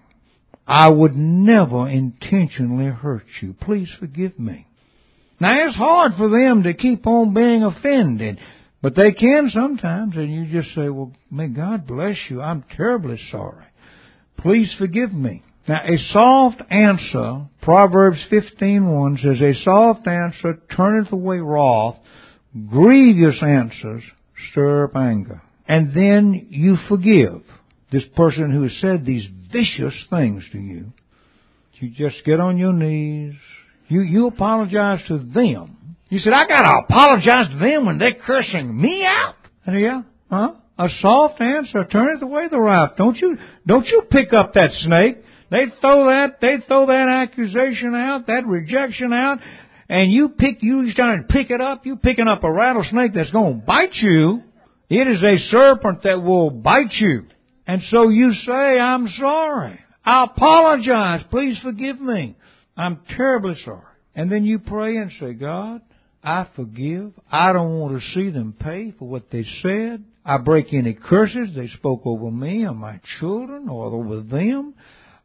Speaker 2: I would never intentionally hurt you. Please forgive me. Now, it's hard for them to keep on being offended, but they can sometimes, and you just say, well, may God bless you. I'm terribly sorry. Please forgive me. Now, a soft answer, Proverbs 15:1 says, a soft answer turneth away wrath, grievous answers stir up anger. And then you forgive this person who has said these vicious things to you. You just get on your knees. You apologize to them. You said, I gotta apologize to them when they're cursing me out. And a soft answer turneth away the wrath. Don't you pick up that snake. They throw that accusation out, that rejection out, and you start to pick it up. You picking up a rattlesnake that's going to bite you. It is a serpent that will bite you. And so you say, I'm sorry. I apologize. Please forgive me. I'm terribly sorry. And then you pray and say, God, I forgive. I don't want to see them pay for what they said. I break any curses they spoke over me or my children or over them.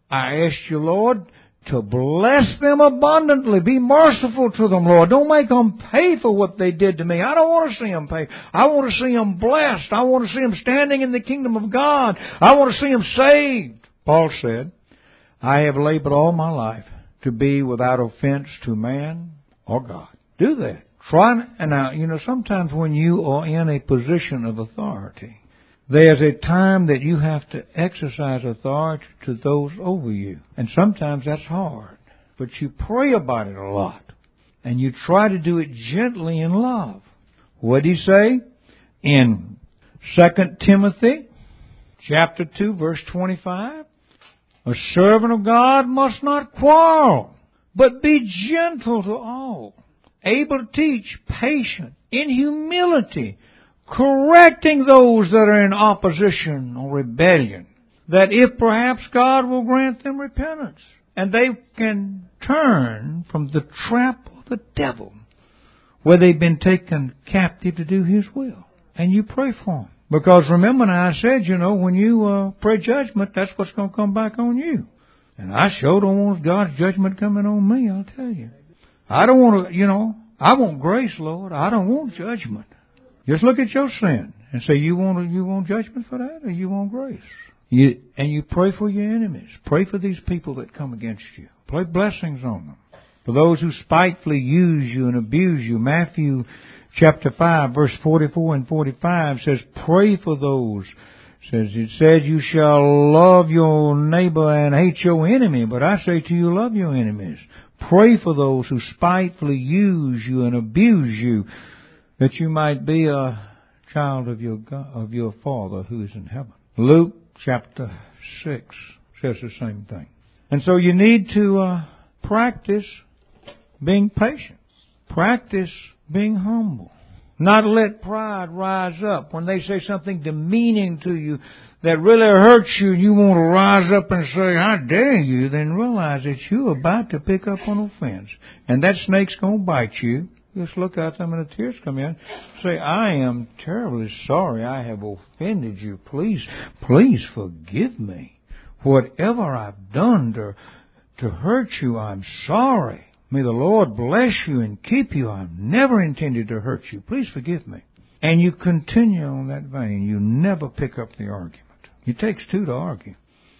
Speaker 2: I ask you, Lord, to bless them abundantly. Be merciful to them, Lord. Don't make them pay for what they did to me. I don't want to see them pay. I want to see them blessed. I want to see them standing in the kingdom of God. I want to see them saved. Paul said, I have labored all my life to be without offense to man or God. Do that. Try, and now, sometimes when you are in a position of authority, there's a time that you have to exercise authority to those over you. And sometimes that's hard. But you pray about it a lot. And you try to do it gently in love. What did he say? In 2 Timothy chapter 2, verse 25. A servant of God must not quarrel, but be gentle to all, able to teach, patient, in humility, correcting those that are in opposition or rebellion, that if perhaps God will grant them repentance, and they can turn from the trap of the devil, where they've been taken captive to do His will. And you pray for them. Because remember now I said, when you pray judgment, that's what's going to come back on you. And I sure don't want God's judgment coming on me, I'll tell you. I don't want to, I want grace, Lord. I don't want judgment. Just look at your sin and say, you want judgment for that, or you want grace? And you pray for your enemies. Pray for these people that come against you. Pray blessings on them. For those who spitefully use you and abuse you. Matthew chapter 5, verse 44 and 45 says, pray for those. It said, you shall love your neighbor and hate your enemy. But I say to you, love your enemies. Pray for those who spitefully use you and abuse you, that you might be a child of your Father who is in heaven. Luke chapter 6 says the same thing. And so you need to practice being patient. Practice being humble. Not let pride rise up. When they say something demeaning to you that really hurts you, and you want to rise up and say, how dare you, then realize that you're about to pick up an offense. And that snake's going to bite you. Just look at them and the tears come in. Say, I am terribly sorry I have offended you. Please forgive me. Whatever I've done to hurt you, I'm sorry. May the Lord bless you and keep you. I've never intended to hurt you. Please forgive me. And you continue on that vein. You never pick up the argument. It takes two to argue.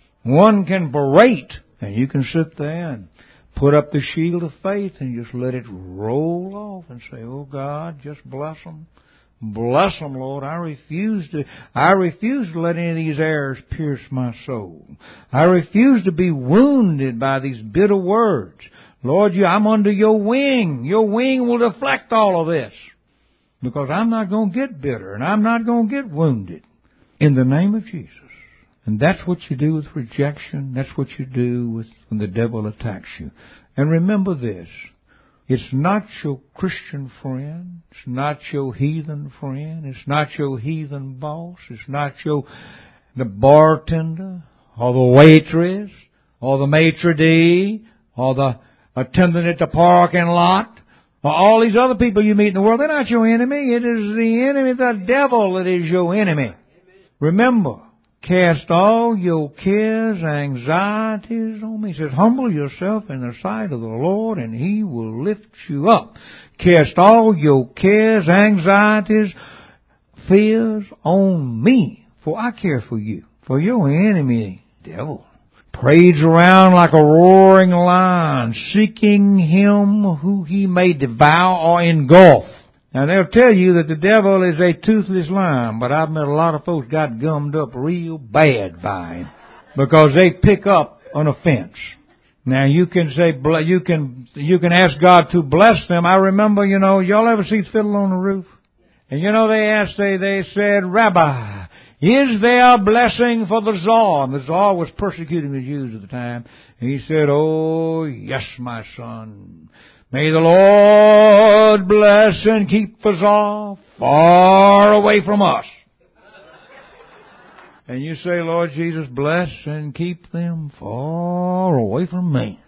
Speaker 2: One can berate, and you can sit there and put up the shield of faith and just let it roll off and say, oh God, just bless them. Bless them, Lord. I refuse to let any of these errors pierce my soul. I refuse to be wounded by these bitter words. Lord, I'm under your wing. Your wing will deflect all of this. Because I'm not going to get bitter and I'm not going to get wounded. In the name of Jesus. And that's what you do with rejection. That's what you do when the devil attacks you. And remember this. It's not your Christian friend. It's not your heathen friend. It's not your heathen boss. It's not the bartender or the waitress or the maitre d' or the attendant at the parking lot or all these other people you meet in the world. They're not your enemy. It is the enemy, the devil, that is your enemy. Remember, cast all your cares, anxieties on me. He says, humble yourself in the sight of the Lord, and He will lift you up. Cast all your cares, anxieties, fears on me, for I care for you. For your enemy, devil, parades around like a roaring lion, seeking him who he may devour or engulf. Now, they'll tell you that the devil is a toothless lion, but I've met a lot of folks got gummed up real bad by him because they pick up an offense. Now, you can say, you can ask God to bless them. I remember, y'all ever see Fiddler on the Roof? And they said, Rabbi, is there a blessing for the Tsar? And the Tsar was persecuting the Jews at the time. And he said, oh, yes, my son. May the Lord bless and keep the Tsar far away from us. And you say, Lord Jesus, bless and keep them far away from me.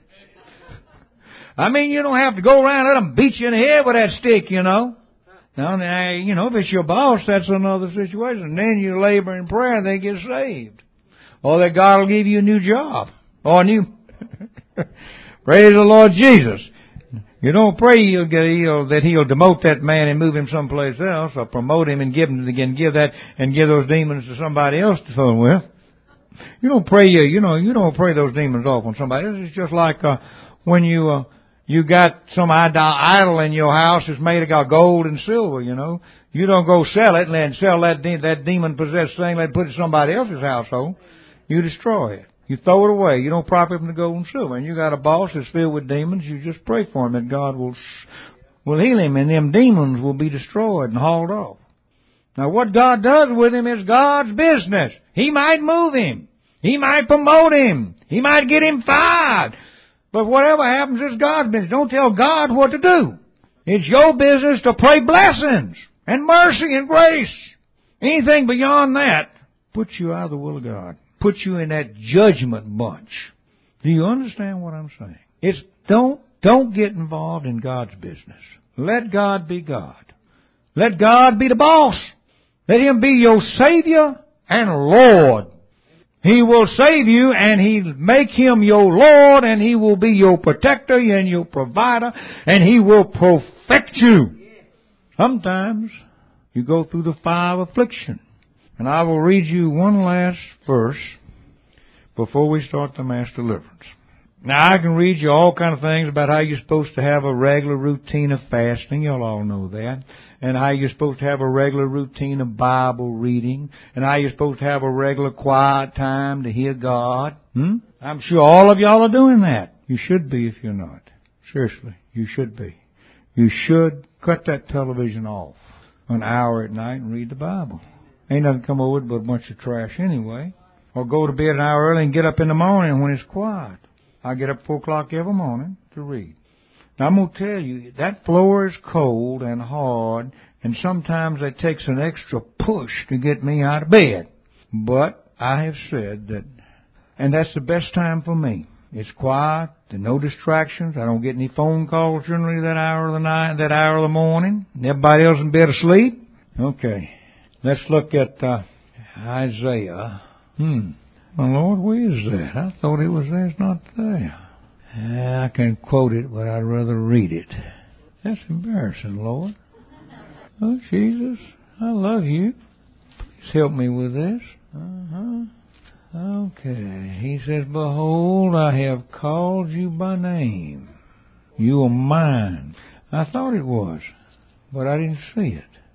Speaker 2: I mean, you don't have to go around and let them beat you in the head with that stick, Now, if it's your boss, that's another situation. Then you labor in prayer and they get saved. Or that God will give you a new job. Or a new... Praise the Lord Jesus. You don't pray that He'll demote that man and move him someplace else, or promote him and give those demons to somebody else to fill with. You don't pray those demons off on somebody else. It's just like when you got some idol in your house that's made of gold and silver. You don't go sell it and then sell that demon possessed thing and put it in somebody else's household. You destroy it. You throw it away. You don't profit from the gold and silver. And you got a boss that's filled with demons. You just pray for him that God will heal him, and them demons will be destroyed and hauled off. Now, what God does with him is God's business. He might move him. He might promote him. He might get him fired. But whatever happens is God's business. Don't tell God what to do. It's your business to pray blessings and mercy and grace. Anything beyond that puts you out of the will of God. Put you in that judgment bunch. Do you understand what I'm saying? It's don't get involved in God's business. Let God be God. Let God be the boss. Let Him be your Savior and Lord. He will save you, and He'll make Him your Lord, and He will be your protector and your provider, and He will perfect you. Sometimes you go through the fire of affliction. And I will read you one last verse before we start the mass deliverance. Now, I can read you all kind of things about how you're supposed to have a regular routine of fasting. You'll all know that. And how you're supposed to have a regular routine of Bible reading. And how you're supposed to have a regular quiet time to hear God. I'm sure all of y'all are doing that. You should be if you're not. Seriously, you should be. You should cut that television off an hour at night and read the Bible. Ain't nothing come over it but a bunch of trash anyway. Or go to bed an hour early and get up in the morning when it's quiet. I get up 4 o'clock every morning to read. Now, I'm going to tell you, that floor is cold and hard, and sometimes it takes an extra push to get me out of bed. But I have said that, and that's the best time for me. It's quiet, there's no distractions. I don't get any phone calls generally that hour of the night, that hour of the morning. Everybody else in bed asleep. Okay. Let's look at Isaiah. My Lord, where is that? I thought it was there. It's not there. I can quote it, but I'd rather read it. That's embarrassing, Lord. Oh, Jesus, I love you. Please help me with this. Okay. He says, behold, I have called you by name. You are mine. I thought it was, but I didn't see it.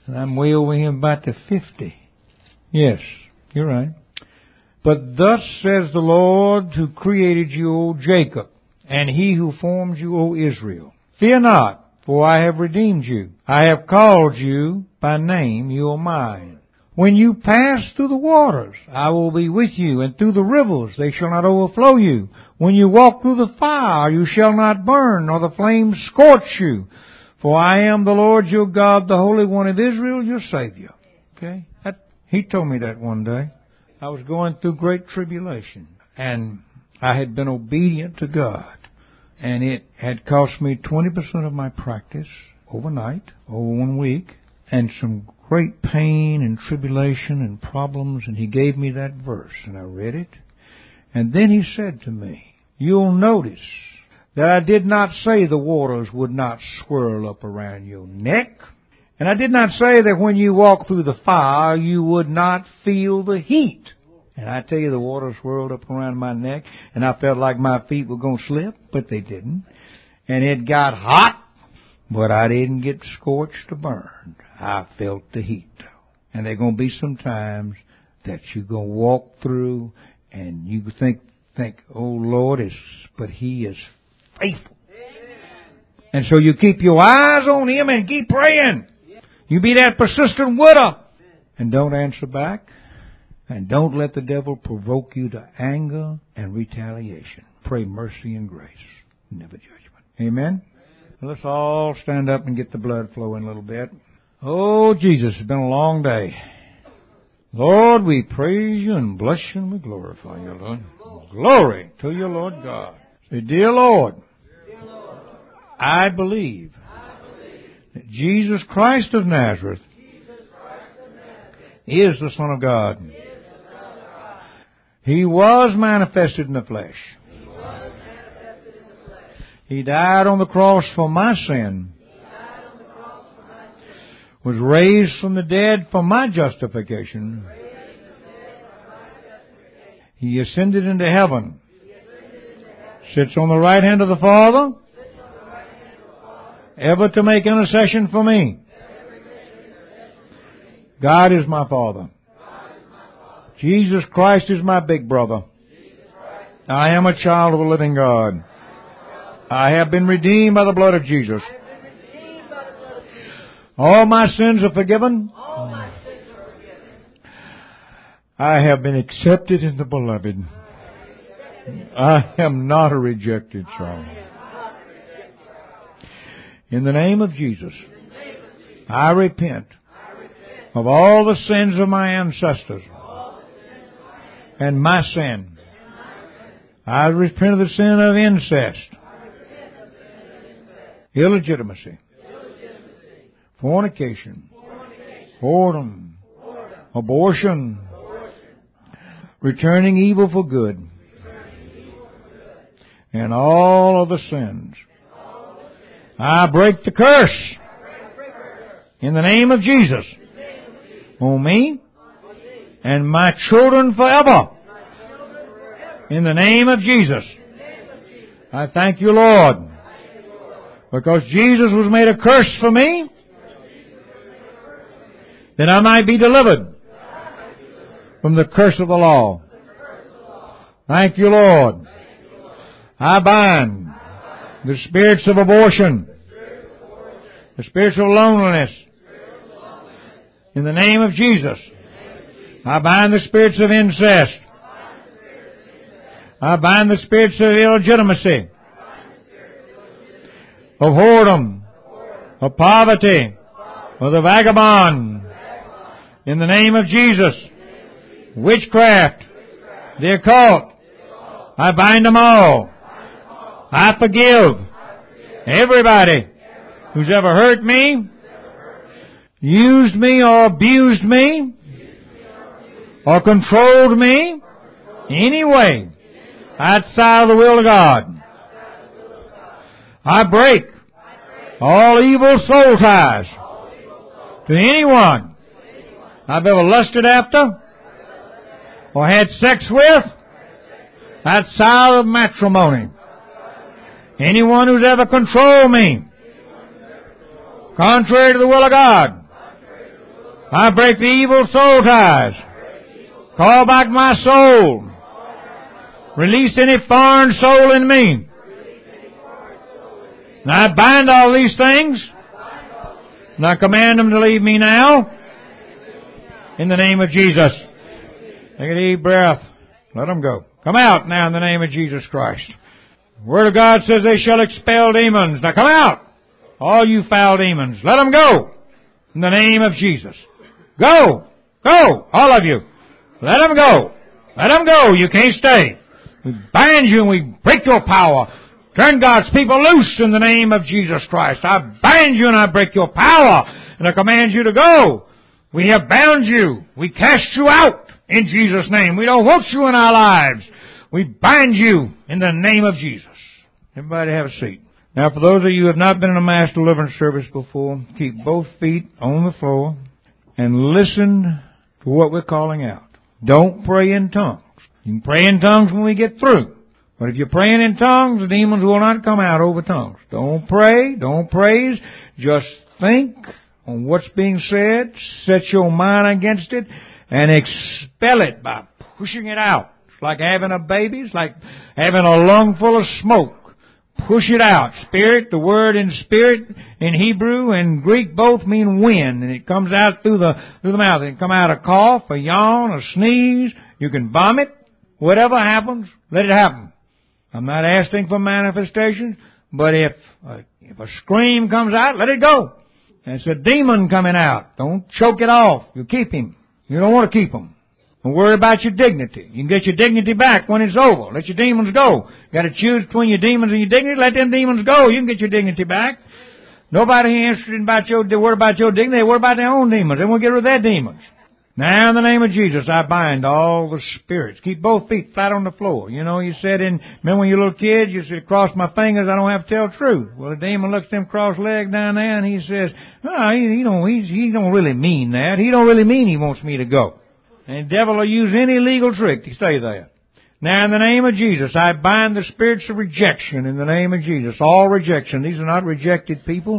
Speaker 2: And I'm way over here about to 50. Yes, you're right. But thus says the Lord who created you, O Jacob, and he who formed you, O Israel. Fear not, for I have redeemed you. I have called you by name, you are mine. When you pass through the waters, I will be with you, and through the rivers, they shall not overflow you. When you walk through the fire, you shall not burn, nor the flames scorch you. For I am the Lord your God, the Holy One of Israel, your Savior. Okay? He told me that one day. I was going through great tribulation, and I had been obedient to God. And it had cost me 20% of my practice overnight, over 1 week, and some great pain and tribulation and problems. And he gave me that verse, and I read it. And then he said to me, you'll notice that I did not say the waters would not swirl up around your neck. And I did not say that when you walk through the fire, you would not feel the heat. And I tell you, the water swirled up around my neck, and I felt like my feet were going to slip, but they didn't. And it got hot, but I didn't get scorched or burned. I felt the heat, though. And there are going to be some times that you're going to walk through, and you think, oh, Lord, but He is faithful. And so you keep your eyes on Him and keep praying. You be that persistent widow. And don't answer back. And don't let the devil provoke you to anger and retaliation. Pray mercy and grace, never judgment. Amen? Let's all stand up and get the blood flowing a little bit. Oh, Jesus, it's been a long day. Lord, we praise you and bless you and we glorify you, Lord. Glory to you, Lord God. Say, dear Lord, I believe that Jesus Christ of Nazareth is the Son of God. He was manifested in the flesh. He died on the cross for my sin. Was raised from the dead for my justification. He ascended into heaven. Sits on the right hand of the Father, ever to make intercession for me. God is my Father. Jesus Christ is my big brother. I am a child of the living God. I have been redeemed by the blood of Jesus. All my sins are forgiven. I have been accepted in the beloved. I am not a rejected child. In the name of Jesus, I repent of all the sins of my ancestors and my sin. I repent of the sin of incest, illegitimacy, fornication, whoredom, abortion, returning evil for good, and all of the sins. I break the curse in the name of Jesus on me and my children forever. In the name of Jesus. I thank you, Lord, because Jesus was made a curse for me that I might be delivered from the curse of the law. Thank you, Lord. I bind the spirits of abortion, the spirits of loneliness. In the name of Jesus, I bind the spirits of incest. I bind the spirits of illegitimacy, of whoredom, of poverty, of the vagabond. In the name of Jesus, witchcraft, the occult, I bind them all. I forgive everybody who's ever hurt me, used me or abused me, or controlled me any way outside of the will of God. I break all evil soul ties to anyone I've ever lusted after or had sex with outside of matrimony. Anyone who's ever controlled me contrary to the will of God, I break the evil soul ties. Call back my soul. Release any foreign soul in me. And I bind all these things. And I command them to leave me now. In the name of Jesus. Take a deep breath. Let them go. Come out now in the name of Jesus Christ. The Word of God says they shall expel demons. Now come out. All you foul demons. Let them go. In the name of Jesus. Go. Go. All of you. Let them go. Let them go. You can't stay. We bind you and we break your power. Turn God's people loose in the name of Jesus Christ. I bind you and I break your power. And I command you to go. We have bound you. We cast you out in Jesus' name. We don't want you in our lives. We bind you in the name of Jesus. Everybody have a seat. Now, for those of you who have not been in a mass deliverance service before, keep both feet on the floor and listen to what we're calling out. Don't pray in tongues. You can pray in tongues when we get through. But if you're praying in tongues, the demons will not come out over tongues. Don't pray. Don't praise. Just think on what's being said. Set your mind against it and expel it by pushing it out. It's like having a baby. It's like having a lung full of smoke. Push it out. Spirit, the word in spirit in Hebrew and Greek both mean wind, and it comes out through the mouth. It can come out a cough, a yawn, a sneeze. You can vomit. Whatever happens, let it happen. I'm not asking for manifestations, but if a scream comes out, let it go. It's a demon coming out. Don't choke it off. You keep him. You don't want to keep him. Don't worry about your dignity. You can get your dignity back when it's over. Let your demons go. You got to choose between your demons and your dignity. Let them demons go. You can get your dignity back. Nobody interested in worry about your dignity. They worry about their own demons. They won't get rid of their demons. Now, in the name of Jesus, I bind all the spirits. Keep both feet flat on the floor. You know, you said remember when you were a little kid, you said, cross my fingers, I don't have to tell the truth. Well, the demon looks at them cross legs down there and he says, oh, he don't really mean that. He don't really mean he wants me to go. And the devil will use any legal trick to say that. Now, in the name of Jesus, I bind the spirits of rejection in the name of Jesus. All rejection. These are not rejected people.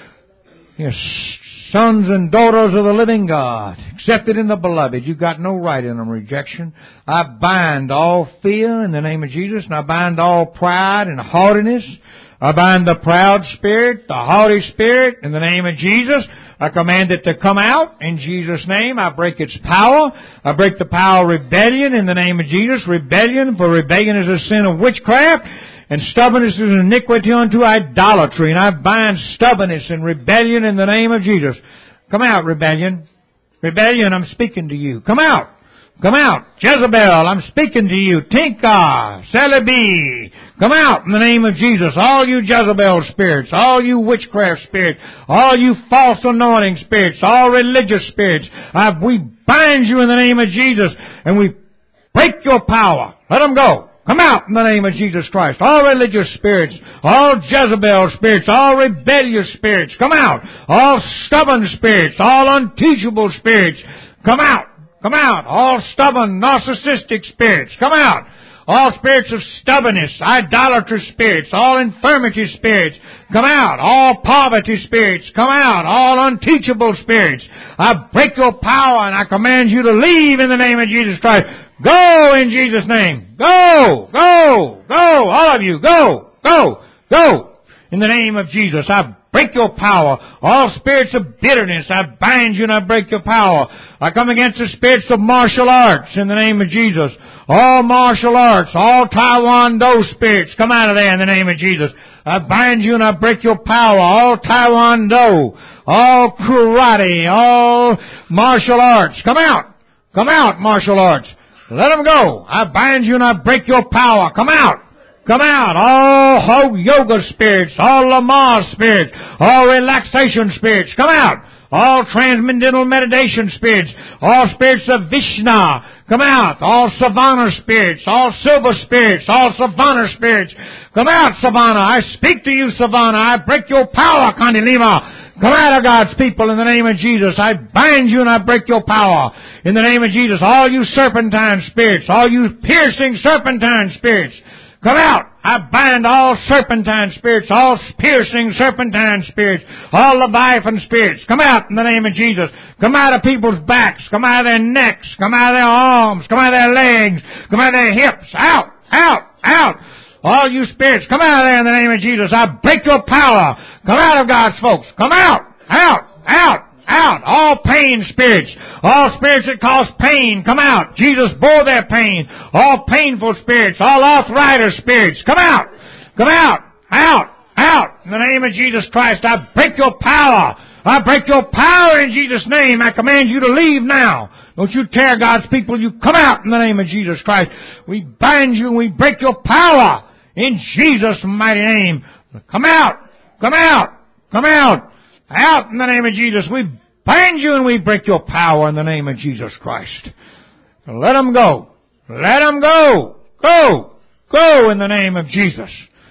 Speaker 2: Yes, sons and daughters of the living God, accepted in the beloved. You've got no right in them, rejection. I bind all fear in the name of Jesus, and I bind all pride and haughtiness. I bind the proud spirit, the haughty spirit, in the name of Jesus. I command it to come out in Jesus' name. I break its power. I break the power of rebellion in the name of Jesus. Rebellion, for rebellion is a sin of witchcraft, and stubbornness is iniquity unto idolatry. And I bind stubbornness and rebellion in the name of Jesus. Come out, rebellion. Rebellion, I'm speaking to you. Come out. Come out. Jezebel, I'm speaking to you. Tinka, Celebi, come out in the name of Jesus. All you Jezebel spirits, all you witchcraft spirits, all you false anointing spirits, all religious spirits, we bind you in the name of Jesus, and we break your power. Let them go. Come out in the name of Jesus Christ. All religious spirits, all Jezebel spirits, all rebellious spirits, come out. All stubborn spirits, all unteachable spirits, come out. Come out. All stubborn, narcissistic spirits, come out. All spirits of stubbornness, idolatrous spirits, all infirmity spirits, come out. All poverty spirits, come out. All unteachable spirits, I break your power and I command you to leave in the name of Jesus Christ. Go in Jesus' name. Go, go, go. All of you, go, go, go. In the name of Jesus, I break your power. All spirits of bitterness, I bind you and I break your power. I come against the spirits of martial arts in the name of Jesus. All martial arts, all Taekwondo spirits, come out of there in the name of Jesus. I bind you and I break your power. All Taekwondo, all karate, all martial arts, come out. Come out, martial arts. Let them go. I bind you and I break your power. Come out. Come out. All yoga spirits, all Lamaze spirits, all relaxation spirits, come out. All transcendental meditation spirits, all spirits of Vishnu, come out. All Savannah spirits, all silver spirits, all Savannah spirits, come out, Savannah. I speak to you, Savannah. I break your power, Kandilima. Come out of God's people in the name of Jesus. I bind you and I break your power in the name of Jesus. All you serpentine spirits, all you piercing serpentine spirits, Come out. I bind all serpentine spirits, all piercing serpentine spirits, all Leviathan spirits. Come out in the name of Jesus. Come out of people's backs. Come out of their necks. Come out of their arms. Come out of their legs. Come out of their hips. Out, out, out. All you spirits, come out of there in the name of Jesus. I break your power. Come out of God's folks. Come out, out, out. Out. All pain spirits. All spirits that cause pain. Come out. Jesus bore their pain. All painful spirits. All arthritis spirits. Come out. Come out. Out. Out. In the name of Jesus Christ, I break your power. I break your power in Jesus' name. I command you to leave now. Don't you tear God's people. You come out in the name of Jesus Christ. We bind you and we break your power in Jesus' mighty name. Come out. Come out. Come out. Out in the name of Jesus. We bind you and we break your power in the name of Jesus Christ. Let them go. Let them go. Go. Go in the name of Jesus.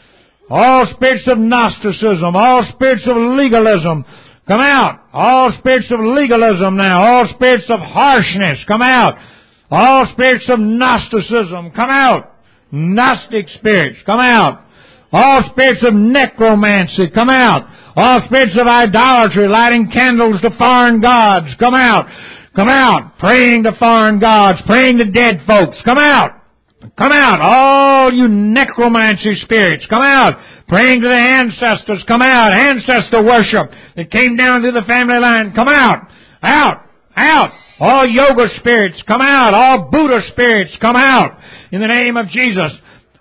Speaker 2: All spirits of Gnosticism, all spirits of legalism, come out. All spirits of legalism now. All spirits of harshness, come out. All spirits of Gnosticism, come out. Gnostic spirits, come out. All spirits of necromancy, come out. All spirits of idolatry, lighting candles to foreign gods, come out. Come out. Praying to foreign gods, praying to dead folks, come out. Come out. All you necromancy spirits, come out. Praying to the ancestors, come out. Ancestor worship that came down through the family line, come out. Out. Out. All yoga spirits, come out. All Buddha spirits, come out. In the name of Jesus.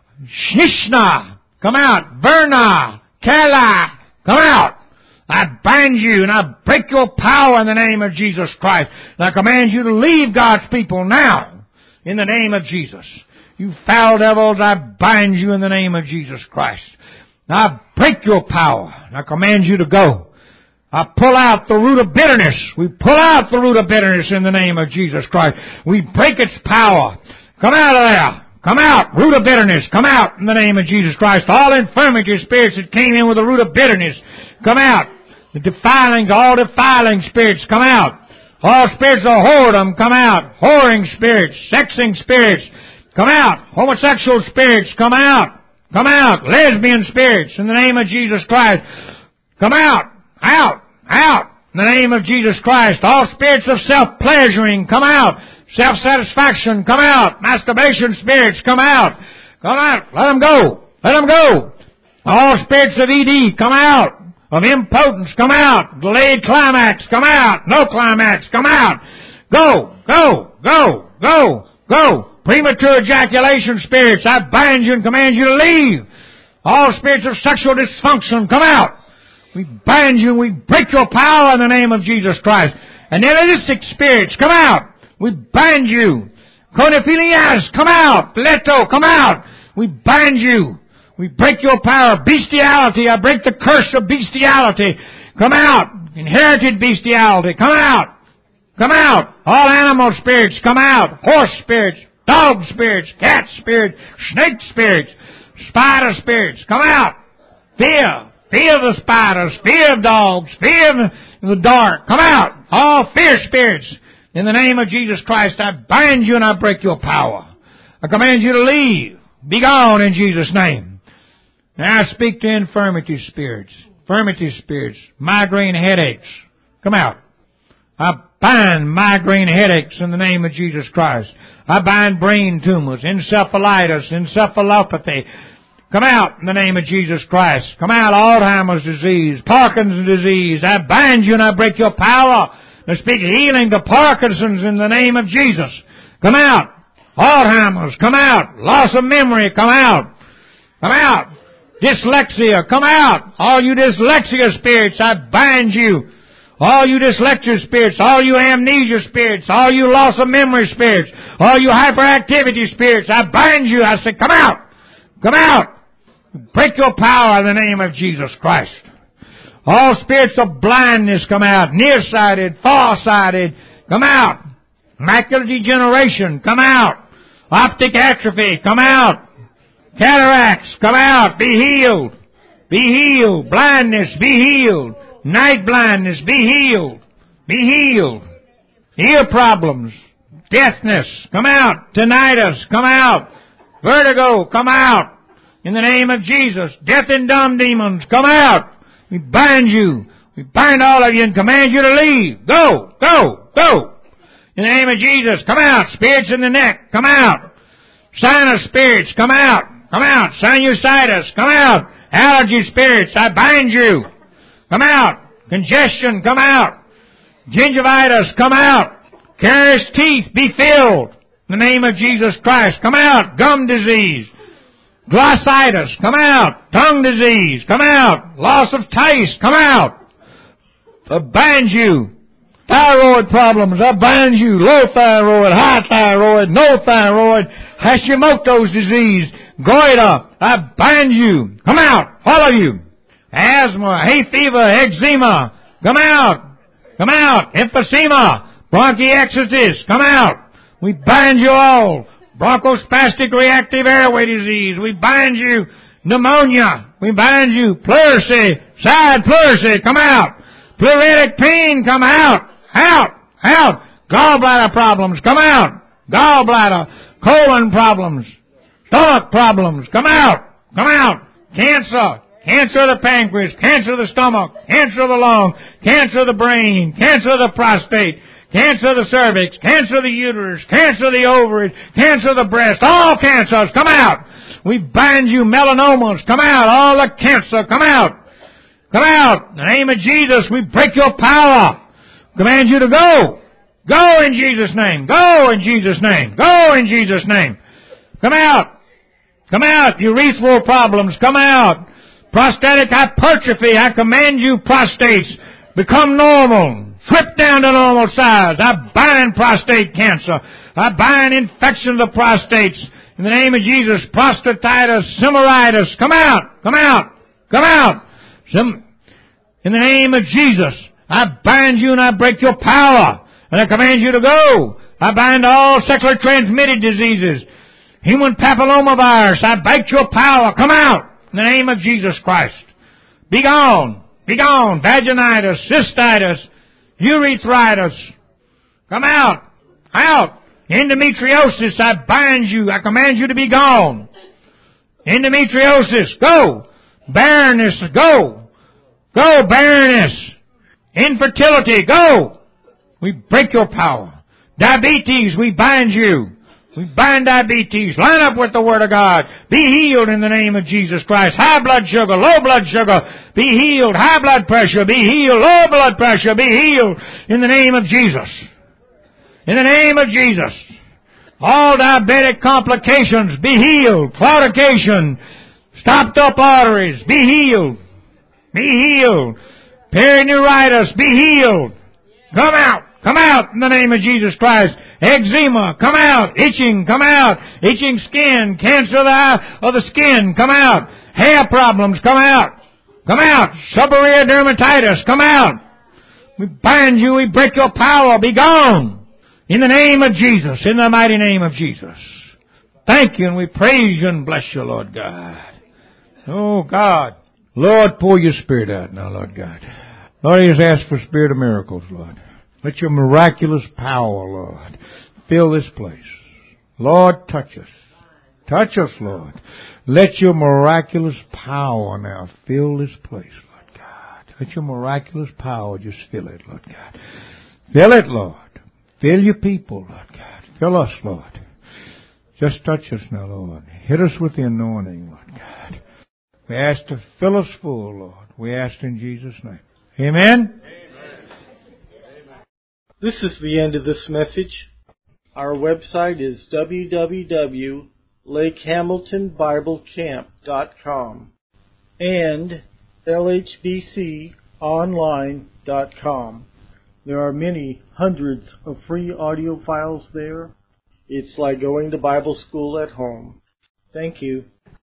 Speaker 2: Shnishna. Come out. Verna. Kala. Come out. I bind you and I break your power in the name of Jesus Christ. And I command you to leave God's people now in the name of Jesus. You foul devils, I bind you in the name of Jesus Christ. I break your power and I command you to go. I pull out the root of bitterness. We pull out the root of bitterness in the name of Jesus Christ. We break its power. Come out of there. Come out, root of bitterness. Come out in the name of Jesus Christ. All infirmity spirits that came in with the root of bitterness, come out. All defiling spirits, come out. All spirits of whoredom, come out. Whoring spirits, sexing spirits, come out. Homosexual spirits, come out. Come out. Lesbian spirits, in the name of Jesus Christ, come out. Out. Out. In the name of Jesus Christ. All spirits of self-pleasuring, come out. Self-satisfaction, come out. Masturbation spirits, come out. Come out. Let them go. Let them go. All spirits of ED, come out. Of impotence, come out. Delayed climax, come out. No climax, come out. Go. Go. Go. Go. Go. Premature ejaculation spirits, I bind you and command you to leave. All spirits of sexual dysfunction, come out. We bind you and we break your power in the name of Jesus Christ. And animalistic spirits, come out. We bind you. Conophilias, come out. Leto, come out. We bind you. We break your power. Bestiality, I break the curse of bestiality. Come out. Inherited bestiality, come out. Come out. All animal spirits, come out. Horse spirits, dog spirits, cat spirits, snake spirits, spider spirits, come out. Fear. Fear of the spiders, fear of dogs, fear of the dark. Come out. All fear spirits. In the name of Jesus Christ, I bind you and I break your power. I command you to leave. Be gone in Jesus' name. Now I speak to infirmity spirits. Infirmity spirits. Migraine headaches. Come out. I bind migraine headaches in the name of Jesus Christ. I bind brain tumors, encephalitis, encephalopathy. Come out in the name of Jesus Christ. Come out, Alzheimer's disease, Parkinson's disease. I bind you and I break your power. I speak healing to Parkinson's in the name of Jesus. Come out. Alzheimer's, come out. Loss of memory, come out. Come out. Dyslexia, come out. All you dyslexia spirits, I bind you. All you dyslexia spirits, all you amnesia spirits, all you loss of memory spirits, all you hyperactivity spirits, I bind you. I say, come out. Come out. Break your power in the name of Jesus Christ. All spirits of blindness come out. Nearsighted, farsighted, come out. Macular degeneration, come out. Optic atrophy, come out. Cataracts, come out. Be healed. Be healed. Blindness, be healed. Night blindness, be healed. Be healed. Ear problems, deafness, come out. Tinnitus, come out. Vertigo, come out. In the name of Jesus, deaf and dumb demons, come out. We bind you. We bind all of you and command you to leave. Go, go, go. In the name of Jesus, come out. Spirits in the neck, come out. Sinus spirits, come out. Come out. Sinusitis, come out. Allergy spirits, I bind you. Come out. Congestion, come out. Gingivitis, come out. Carious teeth, be filled. In the name of Jesus Christ, come out. Gum disease. Glossitis, come out. Tongue disease, come out. Loss of taste, come out. I bind you. Thyroid problems, I bind you. Low thyroid, high thyroid, no thyroid, Hashimoto's disease, goiter, I bind you. Come out, all of you. Asthma, hay fever, eczema, come out. Come out. Emphysema, bronchiectasis, come out. We bind you all. Bronchospastic reactive airway disease, we bind you. Pneumonia, we bind you. Pleurisy, side pleurisy, come out. Pleuritic pain, come out. Out, out. Gallbladder problems, come out. Gallbladder, colon problems, stomach problems, come out. Come out. Cancer, cancer of the pancreas, cancer of the stomach, cancer of the lung, cancer of the brain, cancer of the prostate, cancer of the cervix, cancer of the uterus, cancer of the ovaries, cancer of the breast, all cancers, come out. We bind you, melanomas, come out. All the cancer, come out. Come out. In the name of Jesus, we break your power. Command you to go. Go in Jesus' name. Go in Jesus' name. Go in Jesus' name. Come out. Come out. Urethral problems, come out. Prostatic hypertrophy, I command you, prostates, become normal. Flip down to normal size. I bind prostate cancer. I bind infection of the prostates. In the name of Jesus, prostatitis, semeritis, come out. Come out. Come out. In the name of Jesus, I bind you and I break your power. And I command you to go. I bind all sexually transmitted diseases. Human papillomavirus, I break your power. Come out. In the name of Jesus Christ. Be gone. Be gone. Vaginitis, cystitis, urethritis. Come out. Out. Endometriosis, I bind you. I command you to be gone. Endometriosis, go. Barrenness, go. Go, barrenness. Infertility, go. We break your power. Diabetes, we bind you. We bind diabetes. Line up with the Word of God. Be healed in the name of Jesus Christ. High blood sugar, low blood sugar, be healed. High blood pressure, be healed. Low blood pressure, be healed in the name of Jesus. In the name of Jesus. All diabetic complications, be healed. Claudication, stopped up arteries, be healed. Be healed. Perineuritis, be healed. Come out. Come out in the name of Jesus Christ. Eczema, come out. Itching, come out. Itching skin, cancer of the skin, come out. Hair problems, come out. Come out. Seborrheic dermatitis, come out. We bind you, we break your power, be gone. In the name of Jesus, in the mighty name of Jesus. Thank you and we praise you and bless you, Lord God. Oh God. Lord, pour your Spirit out now, Lord God. Lord, He has asked for Spirit of miracles, Lord. Let your miraculous power, Lord, fill this place. Lord, touch us. Touch us, Lord. Let your miraculous power now fill this place, Lord God. Let your miraculous power just fill it, Lord God. Fill it, Lord. Fill your people, Lord God. Fill us, Lord. Just touch us now, Lord. Hit us with the anointing, Lord God. We ask to fill us full, Lord. We ask in Jesus' name. Amen?
Speaker 1: This is the end of this message. Our website is www.lakehamiltonbiblecamp.com and lhbconline.com. There are many hundreds of free audio files there. It's like going to Bible school at home. Thank you.